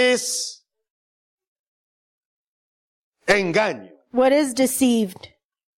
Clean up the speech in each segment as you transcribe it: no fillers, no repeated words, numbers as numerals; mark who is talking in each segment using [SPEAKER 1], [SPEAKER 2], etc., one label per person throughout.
[SPEAKER 1] ¿qué es engaño?
[SPEAKER 2] What is deceived?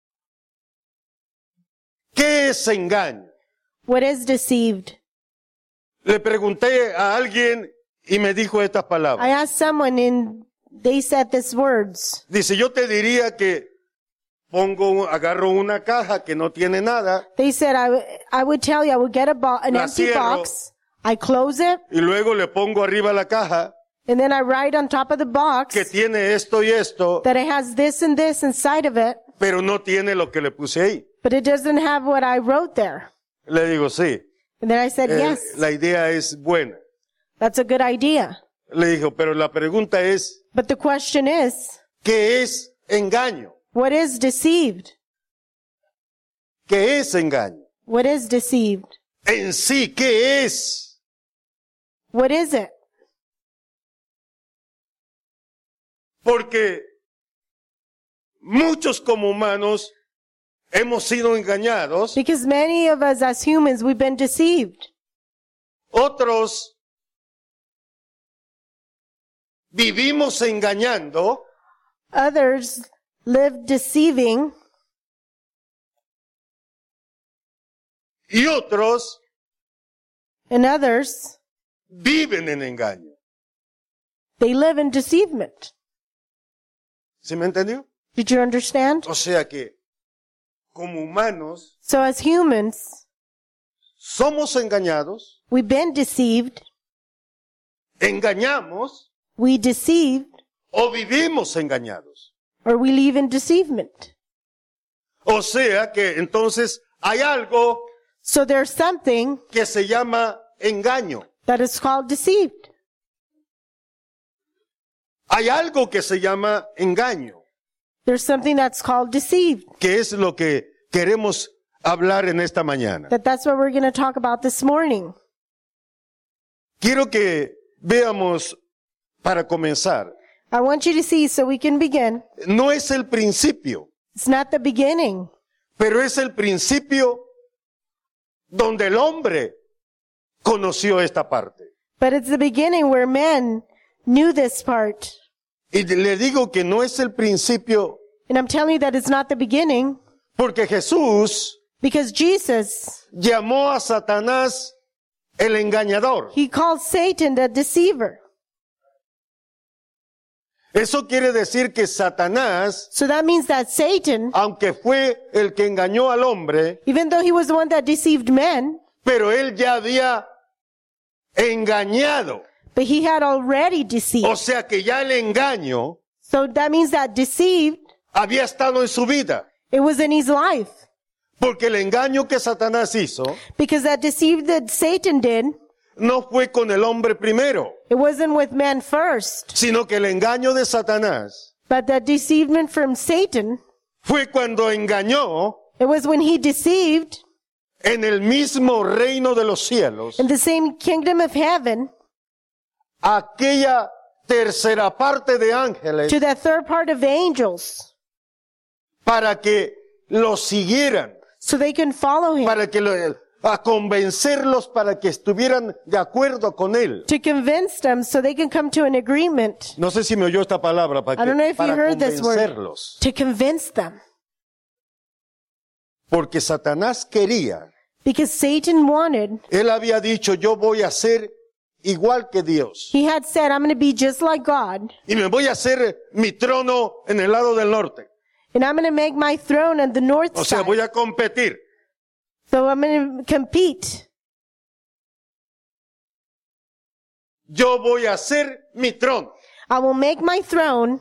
[SPEAKER 1] ¿Qué es engaño?
[SPEAKER 2] What is deceived?
[SPEAKER 1] Le pregunté a alguien y me dijo estas
[SPEAKER 2] I
[SPEAKER 1] palabras.
[SPEAKER 2] asked someone and they said these words.
[SPEAKER 1] Dice, yo te diría que agarro una caja que no tiene nada
[SPEAKER 2] They said, I would tell you, I would get an
[SPEAKER 1] La
[SPEAKER 2] empty
[SPEAKER 1] cierro.
[SPEAKER 2] box. I close it,
[SPEAKER 1] y luego le pongo arriba la caja
[SPEAKER 2] and then I write on top of the box
[SPEAKER 1] que tiene esto y esto,
[SPEAKER 2] that it has this and this inside of it,
[SPEAKER 1] pero no tiene lo que le puse ahí.
[SPEAKER 2] but it doesn't have what I wrote there.
[SPEAKER 1] Le digo, sí,
[SPEAKER 2] And then I said, yes,
[SPEAKER 1] la idea es buena.
[SPEAKER 2] that's a good idea.
[SPEAKER 1] Le dijo, pero la pregunta es,
[SPEAKER 2] But the question is,
[SPEAKER 1] ¿qué es engaño?
[SPEAKER 2] what is deceived?
[SPEAKER 1] ¿Qué es engaño?
[SPEAKER 2] What is deceived?
[SPEAKER 1] En sí, ¿qué es?
[SPEAKER 2] What is it?
[SPEAKER 1] Porque muchos como humanos hemos sido engañados,
[SPEAKER 2] Because many of us as humans, we've been deceived.
[SPEAKER 1] otros vivimos engañando
[SPEAKER 2] Others live deceiving,
[SPEAKER 1] y otros
[SPEAKER 2] and others,
[SPEAKER 1] viven en engaño.
[SPEAKER 2] they live in deceivement.
[SPEAKER 1] ¿Sí me entendió?
[SPEAKER 2] Did you understand?
[SPEAKER 1] O sea que como humanos
[SPEAKER 2] So as humans,
[SPEAKER 1] somos engañados,
[SPEAKER 2] we've been deceived,
[SPEAKER 1] engañamos
[SPEAKER 2] we deceived,
[SPEAKER 1] o vivimos engañados.
[SPEAKER 2] or we live in deceivement.
[SPEAKER 1] O sea que entonces hay algo
[SPEAKER 2] So there's something
[SPEAKER 1] que se llama engaño.
[SPEAKER 2] that is called deceived.
[SPEAKER 1] Hay algo que se llama engaño,
[SPEAKER 2] There's something that's called deceived.
[SPEAKER 1] que es lo que queremos hablar en esta mañana.
[SPEAKER 2] That's what we're going to talk about this morning.
[SPEAKER 1] Quiero que veamos, para comenzar,
[SPEAKER 2] I want you to see so we can begin.
[SPEAKER 1] no es el principio,
[SPEAKER 2] It's not the beginning,
[SPEAKER 1] pero es el principio donde el hombre conoció esta parte.
[SPEAKER 2] but it's the beginning where men knew this part.
[SPEAKER 1] Y le digo que no es el principio
[SPEAKER 2] And I'm telling you that it's not the beginning
[SPEAKER 1] porque Jesús
[SPEAKER 2] because Jesus,
[SPEAKER 1] llamó a Satanás el engañador.
[SPEAKER 2] he called Satan the deceiver.
[SPEAKER 1] Eso quiere decir que Satanás,
[SPEAKER 2] So that means that Satan,
[SPEAKER 1] aunque fue el que engañó al hombre,
[SPEAKER 2] even though he was the one that deceived men,
[SPEAKER 1] pero él ya había engañado.
[SPEAKER 2] but he had already deceived.
[SPEAKER 1] O sea que ya el engaño
[SPEAKER 2] So that means that deceived,
[SPEAKER 1] había estado en su vida.
[SPEAKER 2] it was in his life.
[SPEAKER 1] Porque el engaño que Satanás hizo
[SPEAKER 2] Because that deceived that Satan did,
[SPEAKER 1] no fue con el hombre primero,
[SPEAKER 2] it wasn't with men first,
[SPEAKER 1] sino que el engaño de Satanás
[SPEAKER 2] but that deceivement from Satan,
[SPEAKER 1] fue cuando engañó
[SPEAKER 2] it was when he deceived
[SPEAKER 1] en el mismo reino de los cielos
[SPEAKER 2] in the same kingdom of heaven
[SPEAKER 1] aquella tercera parte de ángeles
[SPEAKER 2] to that third part of the angels
[SPEAKER 1] para que lo siguieran,
[SPEAKER 2] so they can follow him,
[SPEAKER 1] para que a convencerlos para que estuvieran de acuerdo con él.
[SPEAKER 2] to convince them so they can come to an agreement,
[SPEAKER 1] No sé si me oyó esta palabra,
[SPEAKER 2] I don't know if you
[SPEAKER 1] para
[SPEAKER 2] heard this word.
[SPEAKER 1] convencerlos.
[SPEAKER 2] to convince them.
[SPEAKER 1] Porque Satanás quería,
[SPEAKER 2] Because Satan wanted,
[SPEAKER 1] él había dicho, yo voy a ser igual que Dios.
[SPEAKER 2] he had said, I'm going to be just like God,
[SPEAKER 1] Y me voy a hacer mi trono en el lado del norte.
[SPEAKER 2] and I'm going to make my throne on the north
[SPEAKER 1] O sea,
[SPEAKER 2] side.
[SPEAKER 1] voy a competir.
[SPEAKER 2] So I'm going to compete.
[SPEAKER 1] Yo voy a hacer mi trono.
[SPEAKER 2] I will make my throne.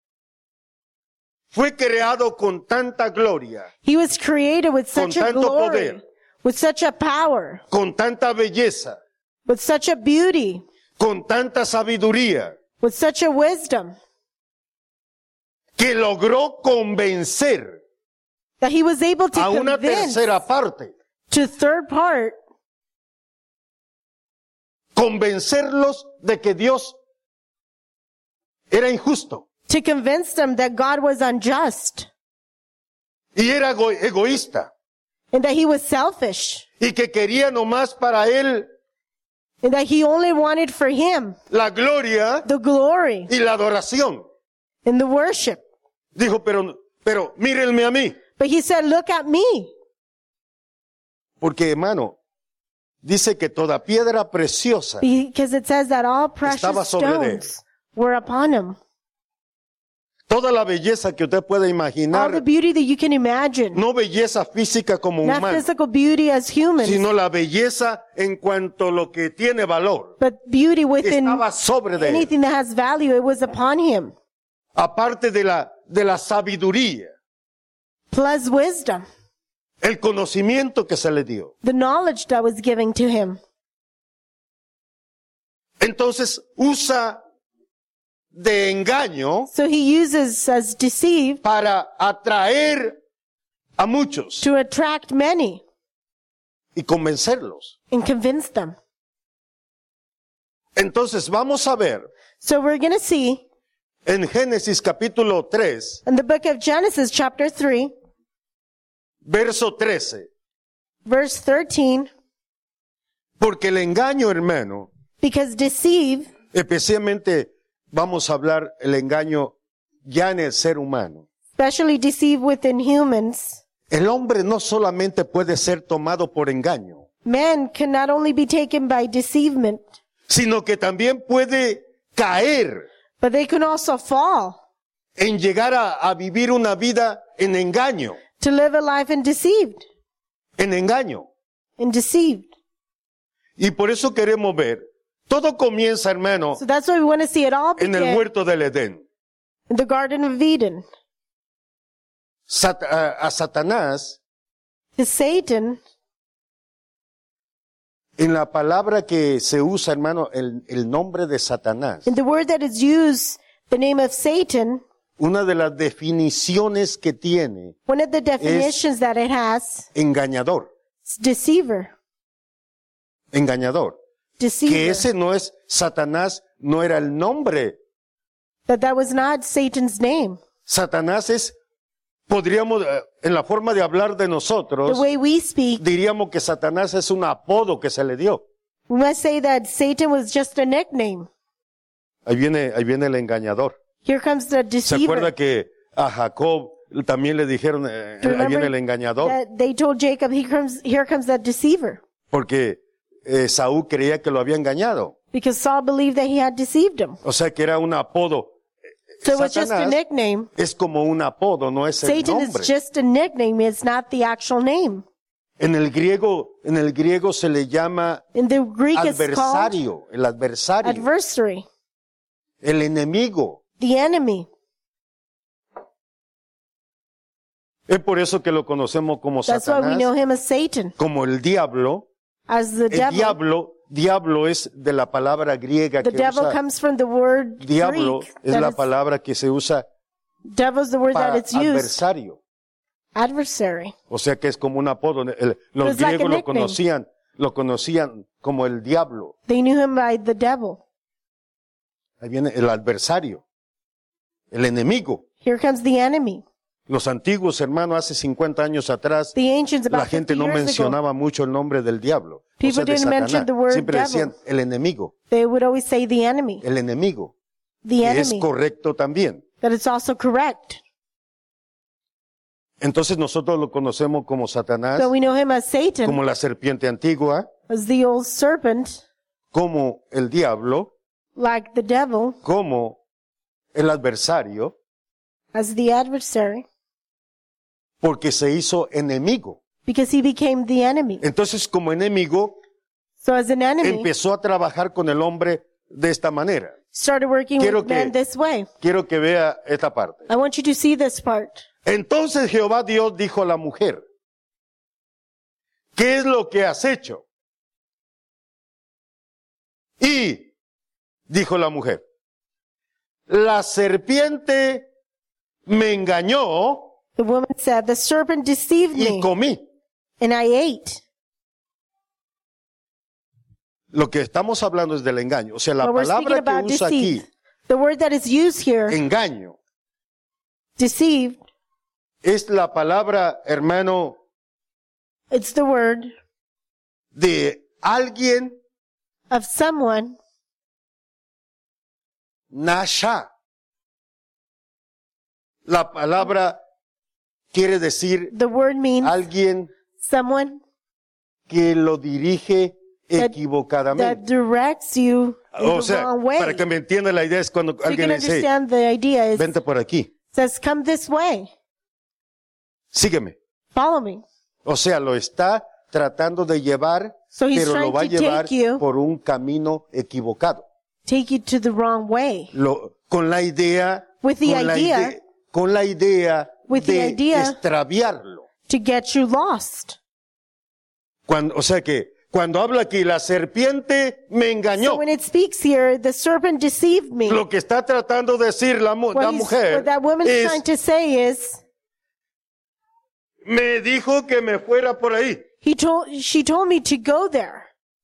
[SPEAKER 1] Fue creado con tanta gloria,
[SPEAKER 2] He was created with
[SPEAKER 1] Con
[SPEAKER 2] such a
[SPEAKER 1] tanto
[SPEAKER 2] glory,
[SPEAKER 1] poder.
[SPEAKER 2] with such a power,
[SPEAKER 1] con tanta belleza,
[SPEAKER 2] with such a beauty,
[SPEAKER 1] con tanta sabiduría,
[SPEAKER 2] with such a wisdom,
[SPEAKER 1] que logró convencer
[SPEAKER 2] that he was able to
[SPEAKER 1] a una
[SPEAKER 2] convince
[SPEAKER 1] tercera parte,
[SPEAKER 2] to third part,
[SPEAKER 1] convencerlos de que Dios era injusto
[SPEAKER 2] to convince them that God was unjust
[SPEAKER 1] y era egoísta
[SPEAKER 2] and that he was selfish
[SPEAKER 1] y que quería nomás para él
[SPEAKER 2] And that he only wanted for him
[SPEAKER 1] la gloria
[SPEAKER 2] the glory
[SPEAKER 1] y la adoración.
[SPEAKER 2] and the worship.
[SPEAKER 1] Dijo, pero mírenme a mí.
[SPEAKER 2] But he said, look at me.
[SPEAKER 1] Porque, hermano, dice que toda piedra preciosa
[SPEAKER 2] Because it says that all
[SPEAKER 1] Estaba
[SPEAKER 2] precious
[SPEAKER 1] sobre de él.
[SPEAKER 2] stones were upon him.
[SPEAKER 1] toda la belleza que usted puede
[SPEAKER 2] All the
[SPEAKER 1] imaginar,
[SPEAKER 2] beauty that you can imagine.
[SPEAKER 1] no belleza física como
[SPEAKER 2] Not
[SPEAKER 1] humana,
[SPEAKER 2] physical beauty as humans,
[SPEAKER 1] sino la belleza en cuanto a lo que tiene valor,
[SPEAKER 2] but beauty within
[SPEAKER 1] estaba sobre de él.
[SPEAKER 2] anything that has value. It was upon him.
[SPEAKER 1] Aparte de la sabiduría,
[SPEAKER 2] Plus wisdom,
[SPEAKER 1] el conocimiento que se le dio.
[SPEAKER 2] the knowledge that was given to him.
[SPEAKER 1] Entonces usa de engaño
[SPEAKER 2] So he uses as deceive
[SPEAKER 1] para atraer a muchos
[SPEAKER 2] to attract many
[SPEAKER 1] y convencerlos.
[SPEAKER 2] and convince them.
[SPEAKER 1] Entonces vamos a ver
[SPEAKER 2] So we're going to see
[SPEAKER 1] en Génesis capítulo 3,
[SPEAKER 2] in the book of Genesis chapter 3,
[SPEAKER 1] verso 13,
[SPEAKER 2] verse 13,
[SPEAKER 1] porque el engaño, hermano,
[SPEAKER 2] because deceive,
[SPEAKER 1] especialmente vamos a hablar el engaño ya en el ser humano.
[SPEAKER 2] especially deceive within humans,
[SPEAKER 1] El hombre no solamente puede ser tomado por engaño,
[SPEAKER 2] man can not only be taken by deceivement,
[SPEAKER 1] sino que también puede caer
[SPEAKER 2] but they can also fall
[SPEAKER 1] en llegar a vivir una vida en engaño,
[SPEAKER 2] to live a life in deceived. And deceived.
[SPEAKER 1] Y por eso queremos ver, todo comienza, hermano,
[SPEAKER 2] So that's why we want to see it all
[SPEAKER 1] en el
[SPEAKER 2] begin
[SPEAKER 1] huerto del Edén.
[SPEAKER 2] in the Garden of Eden.
[SPEAKER 1] A Satanás,
[SPEAKER 2] To Satan,
[SPEAKER 1] en la palabra que se usa, hermano, el nombre de Satanás,
[SPEAKER 2] in the word that is used, the name of Satan,
[SPEAKER 1] una de las definiciones que tiene,
[SPEAKER 2] one of the definitions that it has,
[SPEAKER 1] engañador,
[SPEAKER 2] is deceiver.
[SPEAKER 1] engañador. Que
[SPEAKER 2] Deceiver.
[SPEAKER 1] ese no es Satanás, no era el nombre.
[SPEAKER 2] That was not Satan's name.
[SPEAKER 1] Satanás es, podríamos, en la forma de hablar de
[SPEAKER 2] The
[SPEAKER 1] nosotros,
[SPEAKER 2] way we speak,
[SPEAKER 1] diríamos que Satanás es un apodo que se le dio.
[SPEAKER 2] we must say that Satan was just a nickname.
[SPEAKER 1] Ahí viene el engañador.
[SPEAKER 2] Here comes the
[SPEAKER 1] ¿Se acuerda
[SPEAKER 2] deceiver.
[SPEAKER 1] que a Jacob también le dijeron,
[SPEAKER 2] Do you
[SPEAKER 1] ahí viene
[SPEAKER 2] remember
[SPEAKER 1] el engañador?
[SPEAKER 2] that they told Jacob, here comes that deceiver.
[SPEAKER 1] Porque Saúl creía que lo había engañado.
[SPEAKER 2] Because Saul believed that he had deceived him.
[SPEAKER 1] O sea que era un apodo.
[SPEAKER 2] So it was just a
[SPEAKER 1] Satanás
[SPEAKER 2] nickname.
[SPEAKER 1] es como un apodo, no es el
[SPEAKER 2] Satan
[SPEAKER 1] nombre.
[SPEAKER 2] is just a nickname. It's not the actual name.
[SPEAKER 1] En el griego se le llama
[SPEAKER 2] In the Greek, it's called
[SPEAKER 1] adversario, el adversario,
[SPEAKER 2] adversary,
[SPEAKER 1] el enemigo.
[SPEAKER 2] the enemy.
[SPEAKER 1] Es por eso que lo conocemos como
[SPEAKER 2] That's why we know
[SPEAKER 1] Satanás,
[SPEAKER 2] him as Satan,
[SPEAKER 1] como el diablo.
[SPEAKER 2] as the devil.
[SPEAKER 1] Diablo es de la palabra griega
[SPEAKER 2] The
[SPEAKER 1] que
[SPEAKER 2] devil
[SPEAKER 1] usa.
[SPEAKER 2] comes from the word
[SPEAKER 1] Diablo
[SPEAKER 2] Greek.
[SPEAKER 1] es
[SPEAKER 2] that
[SPEAKER 1] la
[SPEAKER 2] is-
[SPEAKER 1] palabra que se usa
[SPEAKER 2] Devil's the word that
[SPEAKER 1] para
[SPEAKER 2] it's used.
[SPEAKER 1] adversario.
[SPEAKER 2] Adversary.
[SPEAKER 1] O sea que es como un apodo. Los
[SPEAKER 2] It's like a
[SPEAKER 1] griegos
[SPEAKER 2] nickname.
[SPEAKER 1] lo conocían como el diablo.
[SPEAKER 2] They knew him by the devil.
[SPEAKER 1] Ahí viene el adversario, el enemigo.
[SPEAKER 2] Here comes the enemy.
[SPEAKER 1] Los antiguos hermanos hace 50 años atrás,
[SPEAKER 2] The ancients
[SPEAKER 1] la
[SPEAKER 2] about 50
[SPEAKER 1] gente no
[SPEAKER 2] years ago,
[SPEAKER 1] mencionaba mucho el nombre del diablo. O
[SPEAKER 2] People
[SPEAKER 1] sea, de
[SPEAKER 2] didn't mention
[SPEAKER 1] Satanás.
[SPEAKER 2] the word
[SPEAKER 1] Siempre
[SPEAKER 2] devil.
[SPEAKER 1] decían el enemigo,
[SPEAKER 2] they would always say the enemy.
[SPEAKER 1] el enemigo.
[SPEAKER 2] The
[SPEAKER 1] Que es
[SPEAKER 2] enemy.
[SPEAKER 1] correcto también.
[SPEAKER 2] That it's also correct.
[SPEAKER 1] Entonces nosotros lo conocemos como Satanás,
[SPEAKER 2] So we know him as Satan,
[SPEAKER 1] como la serpiente antigua,
[SPEAKER 2] as the old serpent,
[SPEAKER 1] como el diablo,
[SPEAKER 2] like the devil,
[SPEAKER 1] como el adversario,
[SPEAKER 2] as the adversary,
[SPEAKER 1] porque se hizo enemigo.
[SPEAKER 2] because he became the enemy.
[SPEAKER 1] Entonces, como enemigo,
[SPEAKER 2] So as an enemy,
[SPEAKER 1] empezó a trabajar con el hombre de esta manera.
[SPEAKER 2] started working
[SPEAKER 1] Quiero
[SPEAKER 2] with men
[SPEAKER 1] que-
[SPEAKER 2] this way.
[SPEAKER 1] Quiero que vea esta parte.
[SPEAKER 2] I want you to see this part.
[SPEAKER 1] Entonces Jehová Dios dijo a la mujer, ¿qué es lo que has hecho? Y dijo la mujer, la serpiente me engañó
[SPEAKER 2] The woman said, the serpent deceived
[SPEAKER 1] y
[SPEAKER 2] me,
[SPEAKER 1] comí.
[SPEAKER 2] and I ate.
[SPEAKER 1] Lo que estamos hablando es del engaño. O sea, la
[SPEAKER 2] But we're speaking
[SPEAKER 1] palabra que
[SPEAKER 2] about
[SPEAKER 1] usa aquí,
[SPEAKER 2] deceit. The word that is used here,
[SPEAKER 1] engaño,
[SPEAKER 2] deceived,
[SPEAKER 1] es la palabra, hermano,
[SPEAKER 2] it's the word
[SPEAKER 1] de alguien
[SPEAKER 2] of someone,
[SPEAKER 1] Nasha. La palabra quiere decir
[SPEAKER 2] the word means
[SPEAKER 1] alguien
[SPEAKER 2] someone
[SPEAKER 1] que lo dirige
[SPEAKER 2] that
[SPEAKER 1] equivocadamente.
[SPEAKER 2] directs you in
[SPEAKER 1] O
[SPEAKER 2] the
[SPEAKER 1] sea,
[SPEAKER 2] wrong way.
[SPEAKER 1] para que me entienda la idea es cuando
[SPEAKER 2] So you
[SPEAKER 1] alguien
[SPEAKER 2] can
[SPEAKER 1] le dice,
[SPEAKER 2] understand the idea is,
[SPEAKER 1] vente por aquí,
[SPEAKER 2] says, come this way,
[SPEAKER 1] sígueme.
[SPEAKER 2] follow me.
[SPEAKER 1] O sea, lo está tratando de llevar,
[SPEAKER 2] So he's
[SPEAKER 1] pero lo
[SPEAKER 2] trying
[SPEAKER 1] va a
[SPEAKER 2] to
[SPEAKER 1] llevar
[SPEAKER 2] take you,
[SPEAKER 1] por un camino equivocado.
[SPEAKER 2] take you to the wrong way.
[SPEAKER 1] Con la idea,
[SPEAKER 2] With the
[SPEAKER 1] con la
[SPEAKER 2] idea-
[SPEAKER 1] ide- con la idea
[SPEAKER 2] With the
[SPEAKER 1] de
[SPEAKER 2] idea-
[SPEAKER 1] extraviarlo.
[SPEAKER 2] To get you lost.
[SPEAKER 1] O sea que, cuando habla aquí, la serpiente me engañó.
[SPEAKER 2] So when it speaks here, the serpent deceived me.
[SPEAKER 1] Lo que está tratando de decir la
[SPEAKER 2] What
[SPEAKER 1] mujer
[SPEAKER 2] that woman's
[SPEAKER 1] es,
[SPEAKER 2] trying to say is,
[SPEAKER 1] me dijo que me fuera por ahí.
[SPEAKER 2] she told me to go there.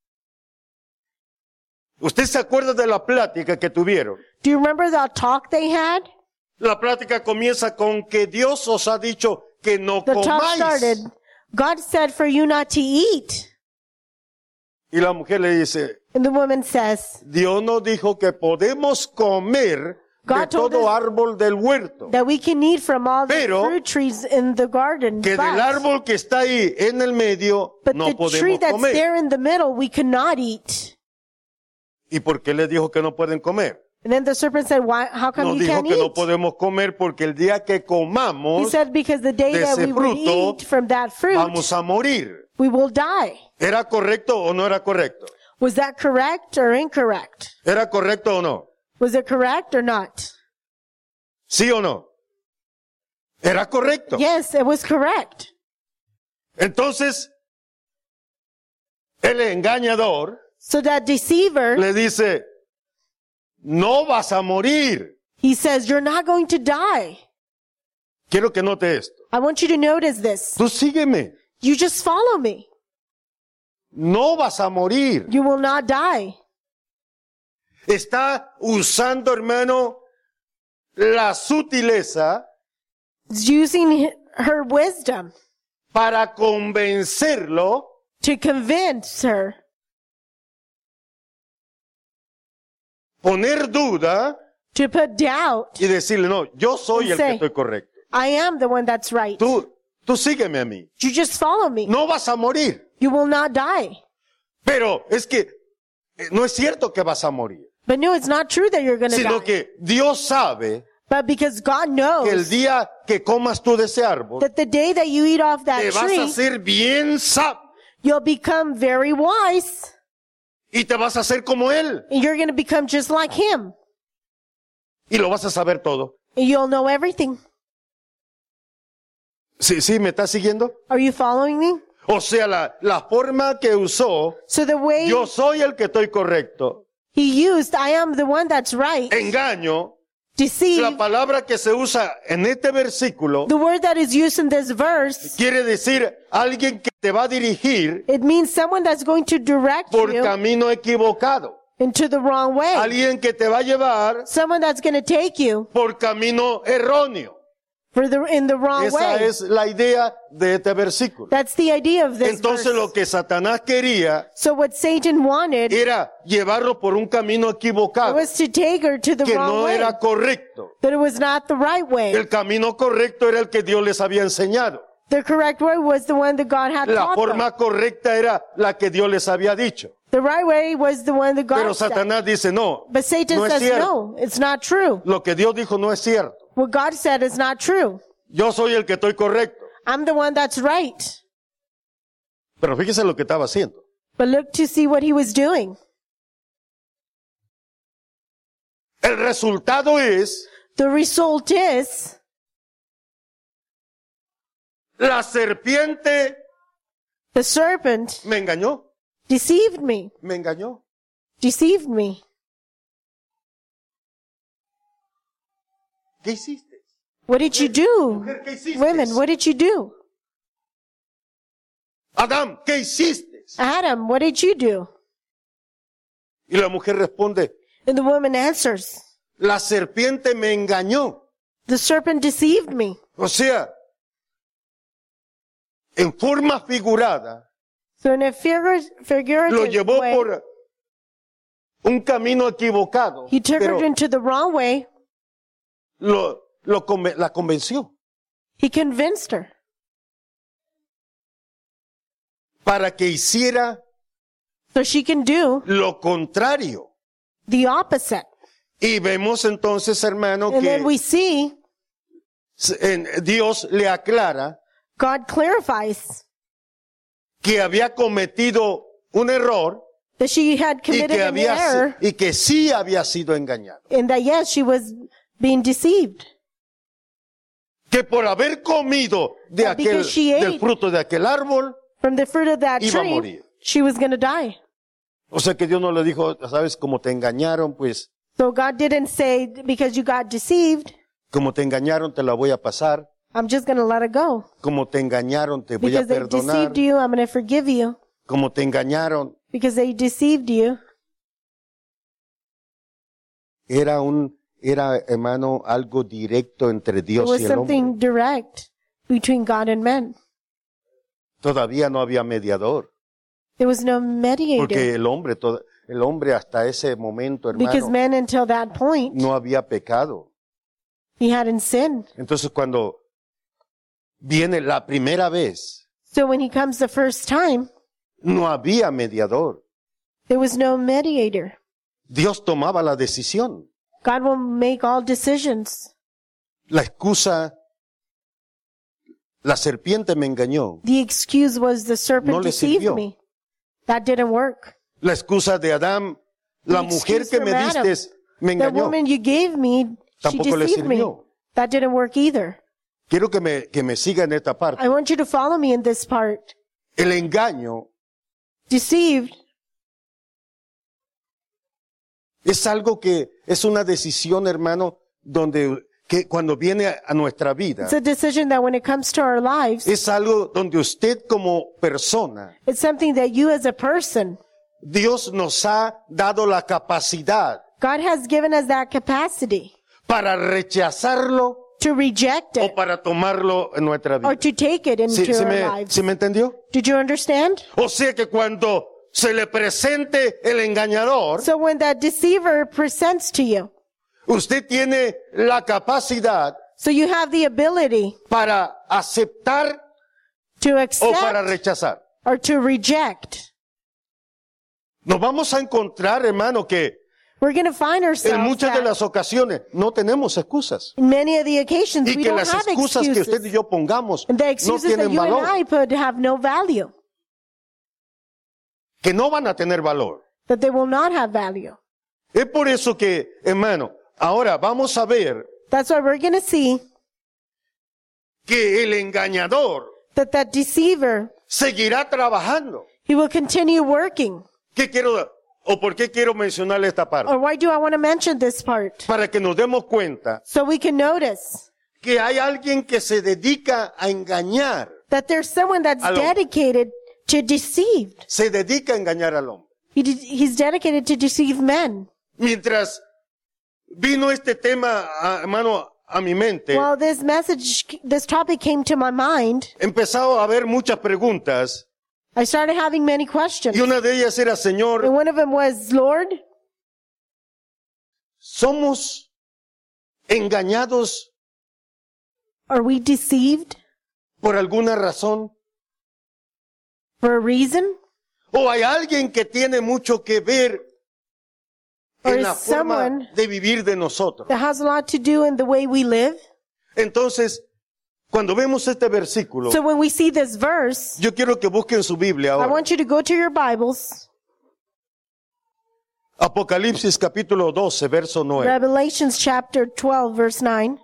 [SPEAKER 1] ¿Usted se acuerda de la plática que tuvieron?
[SPEAKER 2] Do you remember that talk they had?
[SPEAKER 1] La plática comienza con que Dios os ha dicho que no
[SPEAKER 2] The talk
[SPEAKER 1] comáis.
[SPEAKER 2] started, God said for you not to eat.
[SPEAKER 1] Y la mujer le dice,
[SPEAKER 2] And the woman says,
[SPEAKER 1] Dios nos dijo que podemos comer de
[SPEAKER 2] God told
[SPEAKER 1] todo
[SPEAKER 2] us
[SPEAKER 1] árbol del huerto.
[SPEAKER 2] that we can eat from all the
[SPEAKER 1] Pero-
[SPEAKER 2] fruit trees in the garden.
[SPEAKER 1] Que del árbol que está ahí en el medio
[SPEAKER 2] but
[SPEAKER 1] no
[SPEAKER 2] the tree
[SPEAKER 1] podemos
[SPEAKER 2] that's
[SPEAKER 1] comer.
[SPEAKER 2] there in the middle, we cannot eat.
[SPEAKER 1] ¿Y por qué le dijo que no pueden comer?
[SPEAKER 2] And then the serpent said, why, how come
[SPEAKER 1] Nos
[SPEAKER 2] you
[SPEAKER 1] dijo
[SPEAKER 2] can't
[SPEAKER 1] que no
[SPEAKER 2] eat?
[SPEAKER 1] podemos comer porque el día que
[SPEAKER 2] He
[SPEAKER 1] comamos
[SPEAKER 2] said, because the day
[SPEAKER 1] de
[SPEAKER 2] that
[SPEAKER 1] ese
[SPEAKER 2] we would
[SPEAKER 1] fruto,
[SPEAKER 2] eat from that fruit,
[SPEAKER 1] vamos a morir.
[SPEAKER 2] we will die.
[SPEAKER 1] ¿Era correcto o no era correcto?
[SPEAKER 2] Was that correct or incorrect?
[SPEAKER 1] ¿Era correcto o no?
[SPEAKER 2] Was it correct or not?
[SPEAKER 1] ¿Sí o no? Era correcto.
[SPEAKER 2] Yes, it was correct.
[SPEAKER 1] Entonces, el engañador
[SPEAKER 2] So that deceiver,
[SPEAKER 1] le dice, no vas a morir.
[SPEAKER 2] he says, you're not going to die.
[SPEAKER 1] Quiero que note esto.
[SPEAKER 2] I want you to notice this.
[SPEAKER 1] Tú sígueme.
[SPEAKER 2] You just follow me.
[SPEAKER 1] No vas a morir.
[SPEAKER 2] You will not die.
[SPEAKER 1] Está usando, hermano, la sutileza
[SPEAKER 2] It's using her wisdom
[SPEAKER 1] para convencerlo
[SPEAKER 2] to convince her,
[SPEAKER 1] poner duda
[SPEAKER 2] to put doubt.
[SPEAKER 1] y decirle, no, yo soy el que
[SPEAKER 2] Say,
[SPEAKER 1] estoy correcto.
[SPEAKER 2] I am the one that's right.
[SPEAKER 1] Tú sígueme a mí.
[SPEAKER 2] You just follow me.
[SPEAKER 1] No vas a morir.
[SPEAKER 2] You will not die.
[SPEAKER 1] Pero es que no es cierto que vas a morir.
[SPEAKER 2] But no, it's not true that you're going to
[SPEAKER 1] Sino
[SPEAKER 2] die.
[SPEAKER 1] que Dios sabe
[SPEAKER 2] But because God
[SPEAKER 1] que el
[SPEAKER 2] knows
[SPEAKER 1] día que comas tú de ese árbol,
[SPEAKER 2] that the day that you eat off that
[SPEAKER 1] te vas a
[SPEAKER 2] tree,
[SPEAKER 1] hacer bien sabio
[SPEAKER 2] you'll become very wise.
[SPEAKER 1] y te vas a hacer como Él
[SPEAKER 2] And you're going to become just like him.
[SPEAKER 1] y lo vas a saber todo.
[SPEAKER 2] And you'll know everything.
[SPEAKER 1] ¿Sí, me estás siguiendo?
[SPEAKER 2] Are you following me?
[SPEAKER 1] O sea, la forma que usó,
[SPEAKER 2] So the way
[SPEAKER 1] yo soy el que estoy correcto.
[SPEAKER 2] he used, I am the one that's right,
[SPEAKER 1] Engaño,
[SPEAKER 2] deceive,
[SPEAKER 1] la palabra que se usa en este versículo
[SPEAKER 2] the word that is used in this verse,
[SPEAKER 1] quiere decir alguien que te va a dirigir
[SPEAKER 2] it means someone that's going to direct
[SPEAKER 1] por
[SPEAKER 2] you
[SPEAKER 1] camino equivocado.
[SPEAKER 2] into the wrong way.
[SPEAKER 1] Alguien que te va a llevar
[SPEAKER 2] Someone that's going to take you
[SPEAKER 1] por camino erróneo.
[SPEAKER 2] in the wrong
[SPEAKER 1] Esa
[SPEAKER 2] way.
[SPEAKER 1] es la idea de este versículo.
[SPEAKER 2] That's the idea of this
[SPEAKER 1] Entonces
[SPEAKER 2] verse.
[SPEAKER 1] lo que Satanás quería
[SPEAKER 2] So what Satan wanted
[SPEAKER 1] era llevarlo por un camino equivocado,
[SPEAKER 2] was to take her to the
[SPEAKER 1] que
[SPEAKER 2] wrong
[SPEAKER 1] no
[SPEAKER 2] way.
[SPEAKER 1] era correcto.
[SPEAKER 2] That it was not the right way.
[SPEAKER 1] El camino correcto era el que Dios les había enseñado.
[SPEAKER 2] The correct way was the one that God had
[SPEAKER 1] La
[SPEAKER 2] taught them.
[SPEAKER 1] forma correcta era la que Dios les había dicho.
[SPEAKER 2] The right way was the one that God
[SPEAKER 1] Pero
[SPEAKER 2] said.
[SPEAKER 1] Satanás dice, no,
[SPEAKER 2] But Satan
[SPEAKER 1] no es
[SPEAKER 2] says,
[SPEAKER 1] cierto.
[SPEAKER 2] no, it's not true.
[SPEAKER 1] Lo que Dios dijo no es cierto.
[SPEAKER 2] What God said is not true.
[SPEAKER 1] Yo soy el que estoy correcto.
[SPEAKER 2] I'm the one that's right.
[SPEAKER 1] Pero fíjese lo que estaba haciendo.
[SPEAKER 2] But look to see what he was doing.
[SPEAKER 1] El resultado es,
[SPEAKER 2] The result is,
[SPEAKER 1] la serpiente
[SPEAKER 2] the serpent
[SPEAKER 1] me engañó,
[SPEAKER 2] deceived me.
[SPEAKER 1] me engañó.
[SPEAKER 2] Deceived me.
[SPEAKER 1] ¿Qué hiciste?
[SPEAKER 2] What did you do?
[SPEAKER 1] Mujer, ¿qué hiciste?
[SPEAKER 2] Women, what did you do?
[SPEAKER 1] Adán, ¿qué hiciste?
[SPEAKER 2] Adam, what did you do?
[SPEAKER 1] Y la mujer responde,
[SPEAKER 2] And the woman answers,
[SPEAKER 1] la serpiente me engañó.
[SPEAKER 2] the serpent deceived me.
[SPEAKER 1] O sea, en forma figurada,
[SPEAKER 2] So in a
[SPEAKER 1] lo
[SPEAKER 2] figurative
[SPEAKER 1] llevó
[SPEAKER 2] way,
[SPEAKER 1] por un camino equivocado,
[SPEAKER 2] He took
[SPEAKER 1] pero
[SPEAKER 2] her into the wrong way.
[SPEAKER 1] la convenció
[SPEAKER 2] He convinced her
[SPEAKER 1] para que hiciera
[SPEAKER 2] so she can do
[SPEAKER 1] lo contrario.
[SPEAKER 2] the opposite.
[SPEAKER 1] Y vemos entonces, hermano,
[SPEAKER 2] And then
[SPEAKER 1] que
[SPEAKER 2] we see
[SPEAKER 1] Dios le aclara
[SPEAKER 2] God clarifies
[SPEAKER 1] que había cometido un error
[SPEAKER 2] that she had committed an error
[SPEAKER 1] y que sí había sido engañado.
[SPEAKER 2] and that yes, she was being deceived.
[SPEAKER 1] Que por haber comido de
[SPEAKER 2] That because she
[SPEAKER 1] del
[SPEAKER 2] ate
[SPEAKER 1] fruto de aquel árbol,
[SPEAKER 2] From the fruit of that
[SPEAKER 1] iba a
[SPEAKER 2] tree,
[SPEAKER 1] morir.
[SPEAKER 2] she was going to die.
[SPEAKER 1] O sea que Dios no le dijo, sabes, como te engañaron, pues,
[SPEAKER 2] So God didn't say, because you got deceived,
[SPEAKER 1] como te engañaron te la voy a pasar,
[SPEAKER 2] I'm just going to let it go.
[SPEAKER 1] como te engañaron te voy a
[SPEAKER 2] Because they
[SPEAKER 1] perdonar,
[SPEAKER 2] deceived you, I'm going to forgive you.
[SPEAKER 1] como te engañaron.
[SPEAKER 2] Because they deceived you.
[SPEAKER 1] Era hermano, algo directo entre
[SPEAKER 2] It
[SPEAKER 1] Dios
[SPEAKER 2] was
[SPEAKER 1] y el hombre.
[SPEAKER 2] something direct between God and men.
[SPEAKER 1] Todavía no había mediador,
[SPEAKER 2] There was no mediator.
[SPEAKER 1] porque el hombre hasta ese momento,
[SPEAKER 2] Because
[SPEAKER 1] hermano,
[SPEAKER 2] men until that point,
[SPEAKER 1] no había pecado.
[SPEAKER 2] he hadn't sinned.
[SPEAKER 1] Entonces cuando viene la primera vez,
[SPEAKER 2] So when he comes the first time,
[SPEAKER 1] no había mediador.
[SPEAKER 2] there was no mediator.
[SPEAKER 1] Dios tomaba la decisión.
[SPEAKER 2] God will make all decisions.
[SPEAKER 1] La excusa, la serpiente me engañó.
[SPEAKER 2] The excuse was the serpent
[SPEAKER 1] No le
[SPEAKER 2] deceived
[SPEAKER 1] sirvió.
[SPEAKER 2] me. That didn't work.
[SPEAKER 1] La excusa de Adán, la
[SPEAKER 2] The
[SPEAKER 1] mujer
[SPEAKER 2] excuse
[SPEAKER 1] que
[SPEAKER 2] from
[SPEAKER 1] me
[SPEAKER 2] Adam.
[SPEAKER 1] diste me
[SPEAKER 2] The
[SPEAKER 1] engañó.
[SPEAKER 2] woman you gave me, she
[SPEAKER 1] Tampoco le
[SPEAKER 2] deceived me.
[SPEAKER 1] sirvió.
[SPEAKER 2] That didn't work either.
[SPEAKER 1] Quiero que me siga en esta parte.
[SPEAKER 2] I want you to follow me in this part.
[SPEAKER 1] El engaño
[SPEAKER 2] Deceived
[SPEAKER 1] es algo que es una decisión, hermano, que cuando viene a nuestra vida,
[SPEAKER 2] It's a decision that when it comes to our lives,
[SPEAKER 1] es algo donde usted como persona,
[SPEAKER 2] it's something that you as a person,
[SPEAKER 1] Dios nos ha dado la capacidad
[SPEAKER 2] God has given us that capacity
[SPEAKER 1] para rechazarlo
[SPEAKER 2] to reject
[SPEAKER 1] o
[SPEAKER 2] it
[SPEAKER 1] para tomarlo en nuestra
[SPEAKER 2] or
[SPEAKER 1] vida.
[SPEAKER 2] to take it into
[SPEAKER 1] ¿Sí,
[SPEAKER 2] our lives.
[SPEAKER 1] me entendió?
[SPEAKER 2] Did you understand?
[SPEAKER 1] O sea que cuando se le presente el engañador,
[SPEAKER 2] So when that deceiver presents to you,
[SPEAKER 1] usted tiene la capacidad
[SPEAKER 2] so you have the ability
[SPEAKER 1] para aceptar
[SPEAKER 2] to
[SPEAKER 1] o para
[SPEAKER 2] accept
[SPEAKER 1] rechazar.
[SPEAKER 2] or to reject.
[SPEAKER 1] Nos vamos a encontrar, hermano, que
[SPEAKER 2] We're going to find
[SPEAKER 1] en
[SPEAKER 2] ourselves
[SPEAKER 1] muchas de
[SPEAKER 2] that
[SPEAKER 1] las ocasiones no tenemos excusas.
[SPEAKER 2] in many of the occasions
[SPEAKER 1] Y
[SPEAKER 2] we
[SPEAKER 1] que
[SPEAKER 2] don't
[SPEAKER 1] las
[SPEAKER 2] have
[SPEAKER 1] excusas que usted y
[SPEAKER 2] excuses.
[SPEAKER 1] yo pongamos
[SPEAKER 2] And the
[SPEAKER 1] no
[SPEAKER 2] excuses that
[SPEAKER 1] tienen
[SPEAKER 2] you and
[SPEAKER 1] valor.
[SPEAKER 2] I put have no value,
[SPEAKER 1] Que no van a tener valor.
[SPEAKER 2] that they will not have value.
[SPEAKER 1] Es por eso que, hermano, ahora vamos a ver
[SPEAKER 2] That's why we're going to see
[SPEAKER 1] que el engañador
[SPEAKER 2] that deceiver,
[SPEAKER 1] seguirá trabajando.
[SPEAKER 2] he will continue working.
[SPEAKER 1] ¿Por qué quiero mencionarle esta parte?
[SPEAKER 2] Or why do I want to mention this part?
[SPEAKER 1] Para que nos demos cuenta
[SPEAKER 2] So we can notice
[SPEAKER 1] que hay alguien que se dedica a engañar,
[SPEAKER 2] that there's someone that's
[SPEAKER 1] Al hombre.
[SPEAKER 2] dedicated to deceive.
[SPEAKER 1] se dedica a engañar al hombre.
[SPEAKER 2] He's dedicated to deceive men.
[SPEAKER 1] Mientras vino este tema, hermano, a mi mente,
[SPEAKER 2] Well, this topic came to my mind.
[SPEAKER 1] empezado a haber muchas preguntas
[SPEAKER 2] I started having many questions.
[SPEAKER 1] y una de ellas era,
[SPEAKER 2] And
[SPEAKER 1] Señor,
[SPEAKER 2] one of them was, Lord,
[SPEAKER 1] ¿somos engañados
[SPEAKER 2] are we deceived
[SPEAKER 1] por alguna razón?
[SPEAKER 2] for a reason?
[SPEAKER 1] ¿O hay alguien que tiene mucho que ver
[SPEAKER 2] Or
[SPEAKER 1] en la
[SPEAKER 2] is
[SPEAKER 1] forma
[SPEAKER 2] someone
[SPEAKER 1] de vivir de nosotros?
[SPEAKER 2] that has a lot to do in the way we live?
[SPEAKER 1] Entonces, cuando vemos este versículo,
[SPEAKER 2] So when we see this verse,
[SPEAKER 1] yo quiero que busquen su Biblia
[SPEAKER 2] I
[SPEAKER 1] ahora.
[SPEAKER 2] want you to go to your Bibles,
[SPEAKER 1] Apocalipsis capítulo 12, verso 9.
[SPEAKER 2] Revelations chapter 12, verse 9.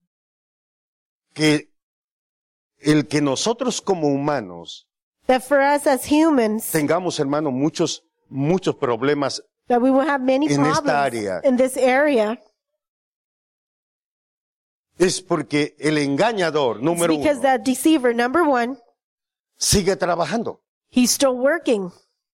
[SPEAKER 1] Que el que nosotros como humanos
[SPEAKER 2] That for us as humans,
[SPEAKER 1] tengamos, hermano, muchos problemas
[SPEAKER 2] that we will have many
[SPEAKER 1] en esta
[SPEAKER 2] problems
[SPEAKER 1] área.
[SPEAKER 2] in this area,
[SPEAKER 1] es porque el engañador,
[SPEAKER 2] it's
[SPEAKER 1] número
[SPEAKER 2] because
[SPEAKER 1] uno,
[SPEAKER 2] that deceiver, number one,
[SPEAKER 1] sigue trabajando.
[SPEAKER 2] he's still working.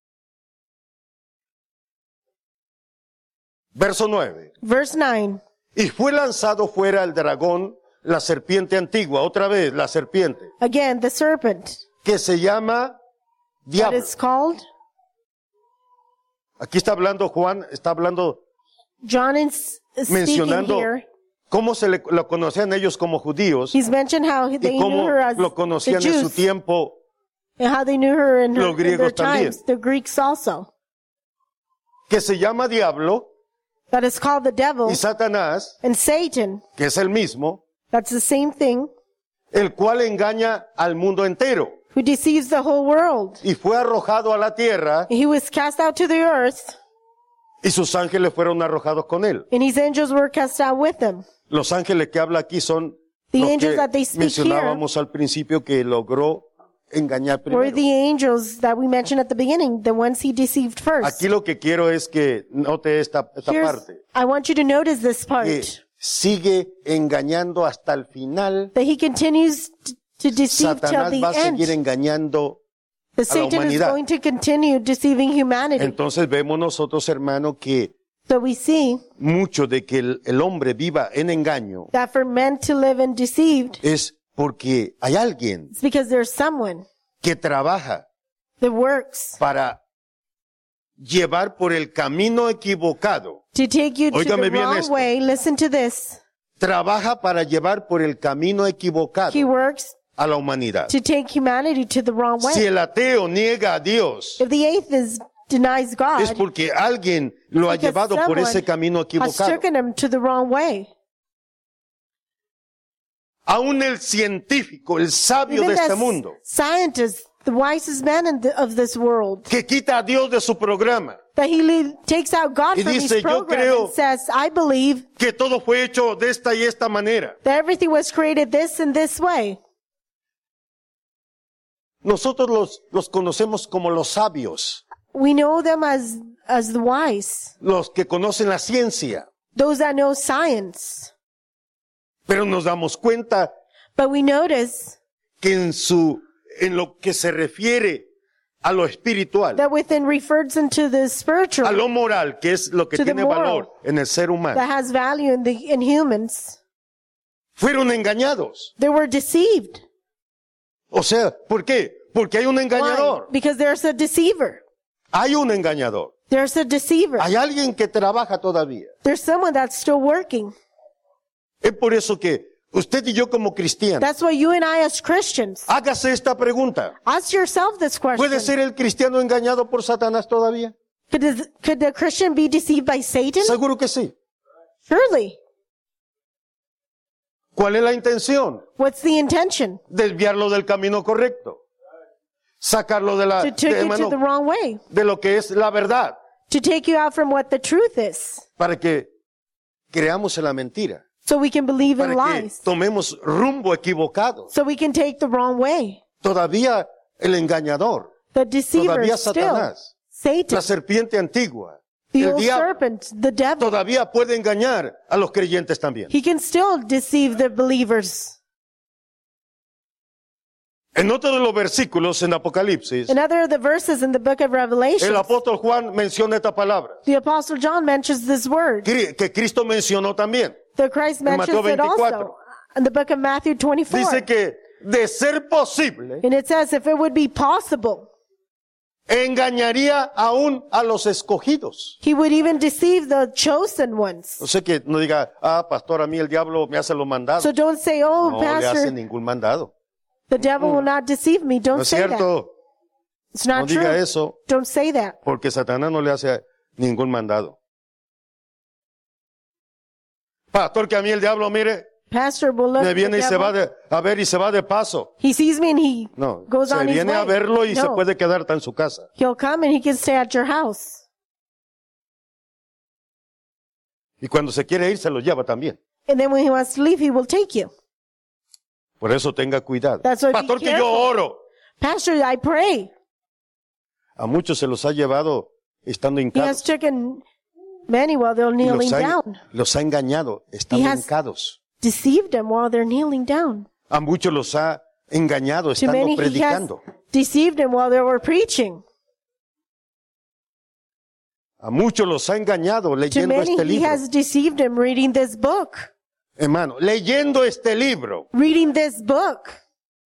[SPEAKER 1] Verso 9.
[SPEAKER 2] Verse 9.
[SPEAKER 1] Y fue lanzado fuera el dragón, la serpiente antigua, otra vez la serpiente,
[SPEAKER 2] Again, the serpent,
[SPEAKER 1] que se llama
[SPEAKER 2] that
[SPEAKER 1] diablo,
[SPEAKER 2] is called
[SPEAKER 1] Aquí está hablando Juan, está hablando,
[SPEAKER 2] John is speaking
[SPEAKER 1] mencionando
[SPEAKER 2] here.
[SPEAKER 1] cómo lo conocían ellos como judíos
[SPEAKER 2] He's mentioned how they
[SPEAKER 1] y
[SPEAKER 2] knew
[SPEAKER 1] cómo
[SPEAKER 2] her as
[SPEAKER 1] lo
[SPEAKER 2] the
[SPEAKER 1] conocían en su
[SPEAKER 2] Jews,
[SPEAKER 1] tiempo
[SPEAKER 2] and how they knew her in,
[SPEAKER 1] los
[SPEAKER 2] in their
[SPEAKER 1] griegos también.
[SPEAKER 2] times, the Greeks also.
[SPEAKER 1] que se llama diablo,
[SPEAKER 2] That is called the devil
[SPEAKER 1] y Satanás,
[SPEAKER 2] and Satan.
[SPEAKER 1] que es el mismo,
[SPEAKER 2] That's the same thing,
[SPEAKER 1] el cual engaña al mundo entero.
[SPEAKER 2] who deceives the whole world.
[SPEAKER 1] Y fue arrojado a la tierra,
[SPEAKER 2] He was cast out to the earth,
[SPEAKER 1] y sus ángeles fueron arrojados con él.
[SPEAKER 2] and his angels were cast out with him.
[SPEAKER 1] Los ángeles que habla aquí son
[SPEAKER 2] The
[SPEAKER 1] los
[SPEAKER 2] angels
[SPEAKER 1] que
[SPEAKER 2] that they speak
[SPEAKER 1] mencionábamos al principio que logró engañar
[SPEAKER 2] Were
[SPEAKER 1] primero.
[SPEAKER 2] the angels that we mentioned at the beginning, the ones he deceived first.
[SPEAKER 1] Aquí lo que quiero es que note esta parte,
[SPEAKER 2] I want you to notice this
[SPEAKER 1] que
[SPEAKER 2] part,
[SPEAKER 1] sigue engañando hasta el final.
[SPEAKER 2] that he continues to deceive till
[SPEAKER 1] Satanás
[SPEAKER 2] the
[SPEAKER 1] va a seguir
[SPEAKER 2] end.
[SPEAKER 1] engañando.
[SPEAKER 2] The Satan is
[SPEAKER 1] humanidad.
[SPEAKER 2] going to continue deceiving humanity.
[SPEAKER 1] Entonces vemos nosotros, hermano, que
[SPEAKER 2] So we see
[SPEAKER 1] mucho de que el hombre viva en engaño
[SPEAKER 2] that for men to live in deceived,
[SPEAKER 1] es porque hay alguien
[SPEAKER 2] it's because there's someone
[SPEAKER 1] que trabaja
[SPEAKER 2] that works
[SPEAKER 1] para llevar por el camino equivocado.
[SPEAKER 2] to take you to
[SPEAKER 1] Óigame
[SPEAKER 2] the
[SPEAKER 1] bien
[SPEAKER 2] wrong
[SPEAKER 1] esto.
[SPEAKER 2] way. Listen to this.
[SPEAKER 1] Trabaja para llevar por el camino equivocado
[SPEAKER 2] He works
[SPEAKER 1] a la humanidad.
[SPEAKER 2] to take humanity to the wrong
[SPEAKER 1] Si
[SPEAKER 2] way.
[SPEAKER 1] el ateo niega a Dios,
[SPEAKER 2] If the atheist denies
[SPEAKER 1] es
[SPEAKER 2] God,
[SPEAKER 1] porque alguien lo ha
[SPEAKER 2] because
[SPEAKER 1] llevado por
[SPEAKER 2] someone
[SPEAKER 1] ese camino
[SPEAKER 2] has
[SPEAKER 1] equivocado.
[SPEAKER 2] taken him to the wrong way.
[SPEAKER 1] Aún el científico, el sabio de
[SPEAKER 2] Even
[SPEAKER 1] este
[SPEAKER 2] the
[SPEAKER 1] mundo,
[SPEAKER 2] scientist, the wisest man of this world,
[SPEAKER 1] que quita a Dios de su programa,
[SPEAKER 2] that he takes out God
[SPEAKER 1] Y
[SPEAKER 2] from
[SPEAKER 1] dice,
[SPEAKER 2] his
[SPEAKER 1] "Yo
[SPEAKER 2] program
[SPEAKER 1] creo-
[SPEAKER 2] and says, I believe
[SPEAKER 1] que todo fue hecho de esta y esta manera.
[SPEAKER 2] that everything was created this and this way.
[SPEAKER 1] Nosotros los conocemos como los sabios,
[SPEAKER 2] We know them as the wise,
[SPEAKER 1] los que conocen la ciencia,
[SPEAKER 2] those that know science.
[SPEAKER 1] pero nos damos cuenta
[SPEAKER 2] But we notice
[SPEAKER 1] que en lo que se refiere a lo espiritual,
[SPEAKER 2] that within refers into the
[SPEAKER 1] a
[SPEAKER 2] spiritual
[SPEAKER 1] lo moral, que es lo que
[SPEAKER 2] To the
[SPEAKER 1] tiene
[SPEAKER 2] moral.
[SPEAKER 1] valor en el ser humano,
[SPEAKER 2] that has value in humans.
[SPEAKER 1] fueron engañados.
[SPEAKER 2] They were deceived.
[SPEAKER 1] O sea, ¿por qué? Porque hay un
[SPEAKER 2] Why?
[SPEAKER 1] engañador.
[SPEAKER 2] Because there's a deceiver.
[SPEAKER 1] Hay un engañador.
[SPEAKER 2] There's a deceiver.
[SPEAKER 1] Hay alguien que trabaja todavía.
[SPEAKER 2] There's someone that's still working.
[SPEAKER 1] Es por eso que usted y yo como cristianos,
[SPEAKER 2] That's why you and I as Christians,
[SPEAKER 1] hágase esta pregunta.
[SPEAKER 2] ask yourself this
[SPEAKER 1] ¿Puede
[SPEAKER 2] question.
[SPEAKER 1] ser el cristiano engañado por Satanás todavía?
[SPEAKER 2] Could the Christian be deceived by Satan?
[SPEAKER 1] Seguro que sí.
[SPEAKER 2] Surely.
[SPEAKER 1] ¿Cuál es la intención?
[SPEAKER 2] What's the intention?
[SPEAKER 1] Desviarlo del camino correcto. Sacarlo de
[SPEAKER 2] To take you to the wrong way.
[SPEAKER 1] de lo que es la verdad,
[SPEAKER 2] To take you out from what the truth is.
[SPEAKER 1] para que creamos en la mentira,
[SPEAKER 2] So we can believe in
[SPEAKER 1] para que
[SPEAKER 2] lies.
[SPEAKER 1] tomemos rumbo equivocado.
[SPEAKER 2] So we can take the wrong way.
[SPEAKER 1] Todavía el engañador,
[SPEAKER 2] The deceiver
[SPEAKER 1] todavía
[SPEAKER 2] is still
[SPEAKER 1] Satanás,
[SPEAKER 2] Satan,
[SPEAKER 1] la serpiente antigua,
[SPEAKER 2] the
[SPEAKER 1] el
[SPEAKER 2] old
[SPEAKER 1] diablo,
[SPEAKER 2] serpent, the devil.
[SPEAKER 1] todavía puede engañar a los creyentes también.
[SPEAKER 2] He can still deceive the believers.
[SPEAKER 1] En otro de los versículos en Apocalipsis,
[SPEAKER 2] In other of the verses in the book of Revelation,
[SPEAKER 1] el apóstol Juan menciona esta palabra,
[SPEAKER 2] the apostle John mentions this word.
[SPEAKER 1] que Cristo mencionó también.
[SPEAKER 2] The Christ
[SPEAKER 1] En
[SPEAKER 2] mentions
[SPEAKER 1] Mateo
[SPEAKER 2] it also
[SPEAKER 1] 24.
[SPEAKER 2] in the book of Matthew 24.
[SPEAKER 1] Dice que de ser posible,
[SPEAKER 2] And it says, if it would be possible,
[SPEAKER 1] engañaría aún a los escogidos.
[SPEAKER 2] he would even deceive the chosen ones.
[SPEAKER 1] No sé que no diga, pastor, a mí el diablo me hace los mandados.
[SPEAKER 2] So don't say, oh,
[SPEAKER 1] No le hace
[SPEAKER 2] pastor,
[SPEAKER 1] ningún mandado.
[SPEAKER 2] the devil will not deceive me.
[SPEAKER 1] No
[SPEAKER 2] Don't
[SPEAKER 1] es
[SPEAKER 2] say that.
[SPEAKER 1] cierto.
[SPEAKER 2] It's
[SPEAKER 1] No
[SPEAKER 2] not
[SPEAKER 1] diga
[SPEAKER 2] true.
[SPEAKER 1] eso,
[SPEAKER 2] Don't say that.
[SPEAKER 1] porque Satanás no le hace ningún mandado. Pastor, que a mí el diablo, mire,
[SPEAKER 2] Pastor will look
[SPEAKER 1] me
[SPEAKER 2] at
[SPEAKER 1] viene y
[SPEAKER 2] the
[SPEAKER 1] se va
[SPEAKER 2] devil.
[SPEAKER 1] a ver y se va de paso.
[SPEAKER 2] He sees me and he
[SPEAKER 1] No,
[SPEAKER 2] goes
[SPEAKER 1] se
[SPEAKER 2] on his
[SPEAKER 1] viene a
[SPEAKER 2] way.
[SPEAKER 1] verlo y se
[SPEAKER 2] No.
[SPEAKER 1] puede quedar hasta en su casa.
[SPEAKER 2] He'll come and he can stay at your house.
[SPEAKER 1] Y cuando se quiere ir, se lo lleva también.
[SPEAKER 2] And then when he wants to leave, he will take you.
[SPEAKER 1] Por eso tenga cuidado.
[SPEAKER 2] That's why be
[SPEAKER 1] Pastor, que yo
[SPEAKER 2] careful.
[SPEAKER 1] oro.
[SPEAKER 2] Pastor, I pray.
[SPEAKER 1] A muchos se los ha llevado estando
[SPEAKER 2] He has
[SPEAKER 1] hincados.
[SPEAKER 2] taken many while they're
[SPEAKER 1] Y
[SPEAKER 2] kneeling down.
[SPEAKER 1] los ha engañado estando
[SPEAKER 2] He has-
[SPEAKER 1] hincados.
[SPEAKER 2] Deceived them while they're kneeling down.
[SPEAKER 1] A muchos los ha engañado
[SPEAKER 2] To
[SPEAKER 1] estando
[SPEAKER 2] many, he has
[SPEAKER 1] predicando.
[SPEAKER 2] deceived them while they were preaching.
[SPEAKER 1] A muchos los ha engañado
[SPEAKER 2] To
[SPEAKER 1] leyendo
[SPEAKER 2] many,
[SPEAKER 1] este
[SPEAKER 2] he
[SPEAKER 1] libro.
[SPEAKER 2] has deceived them reading this book.
[SPEAKER 1] Hermano, leyendo este libro.
[SPEAKER 2] Reading this book.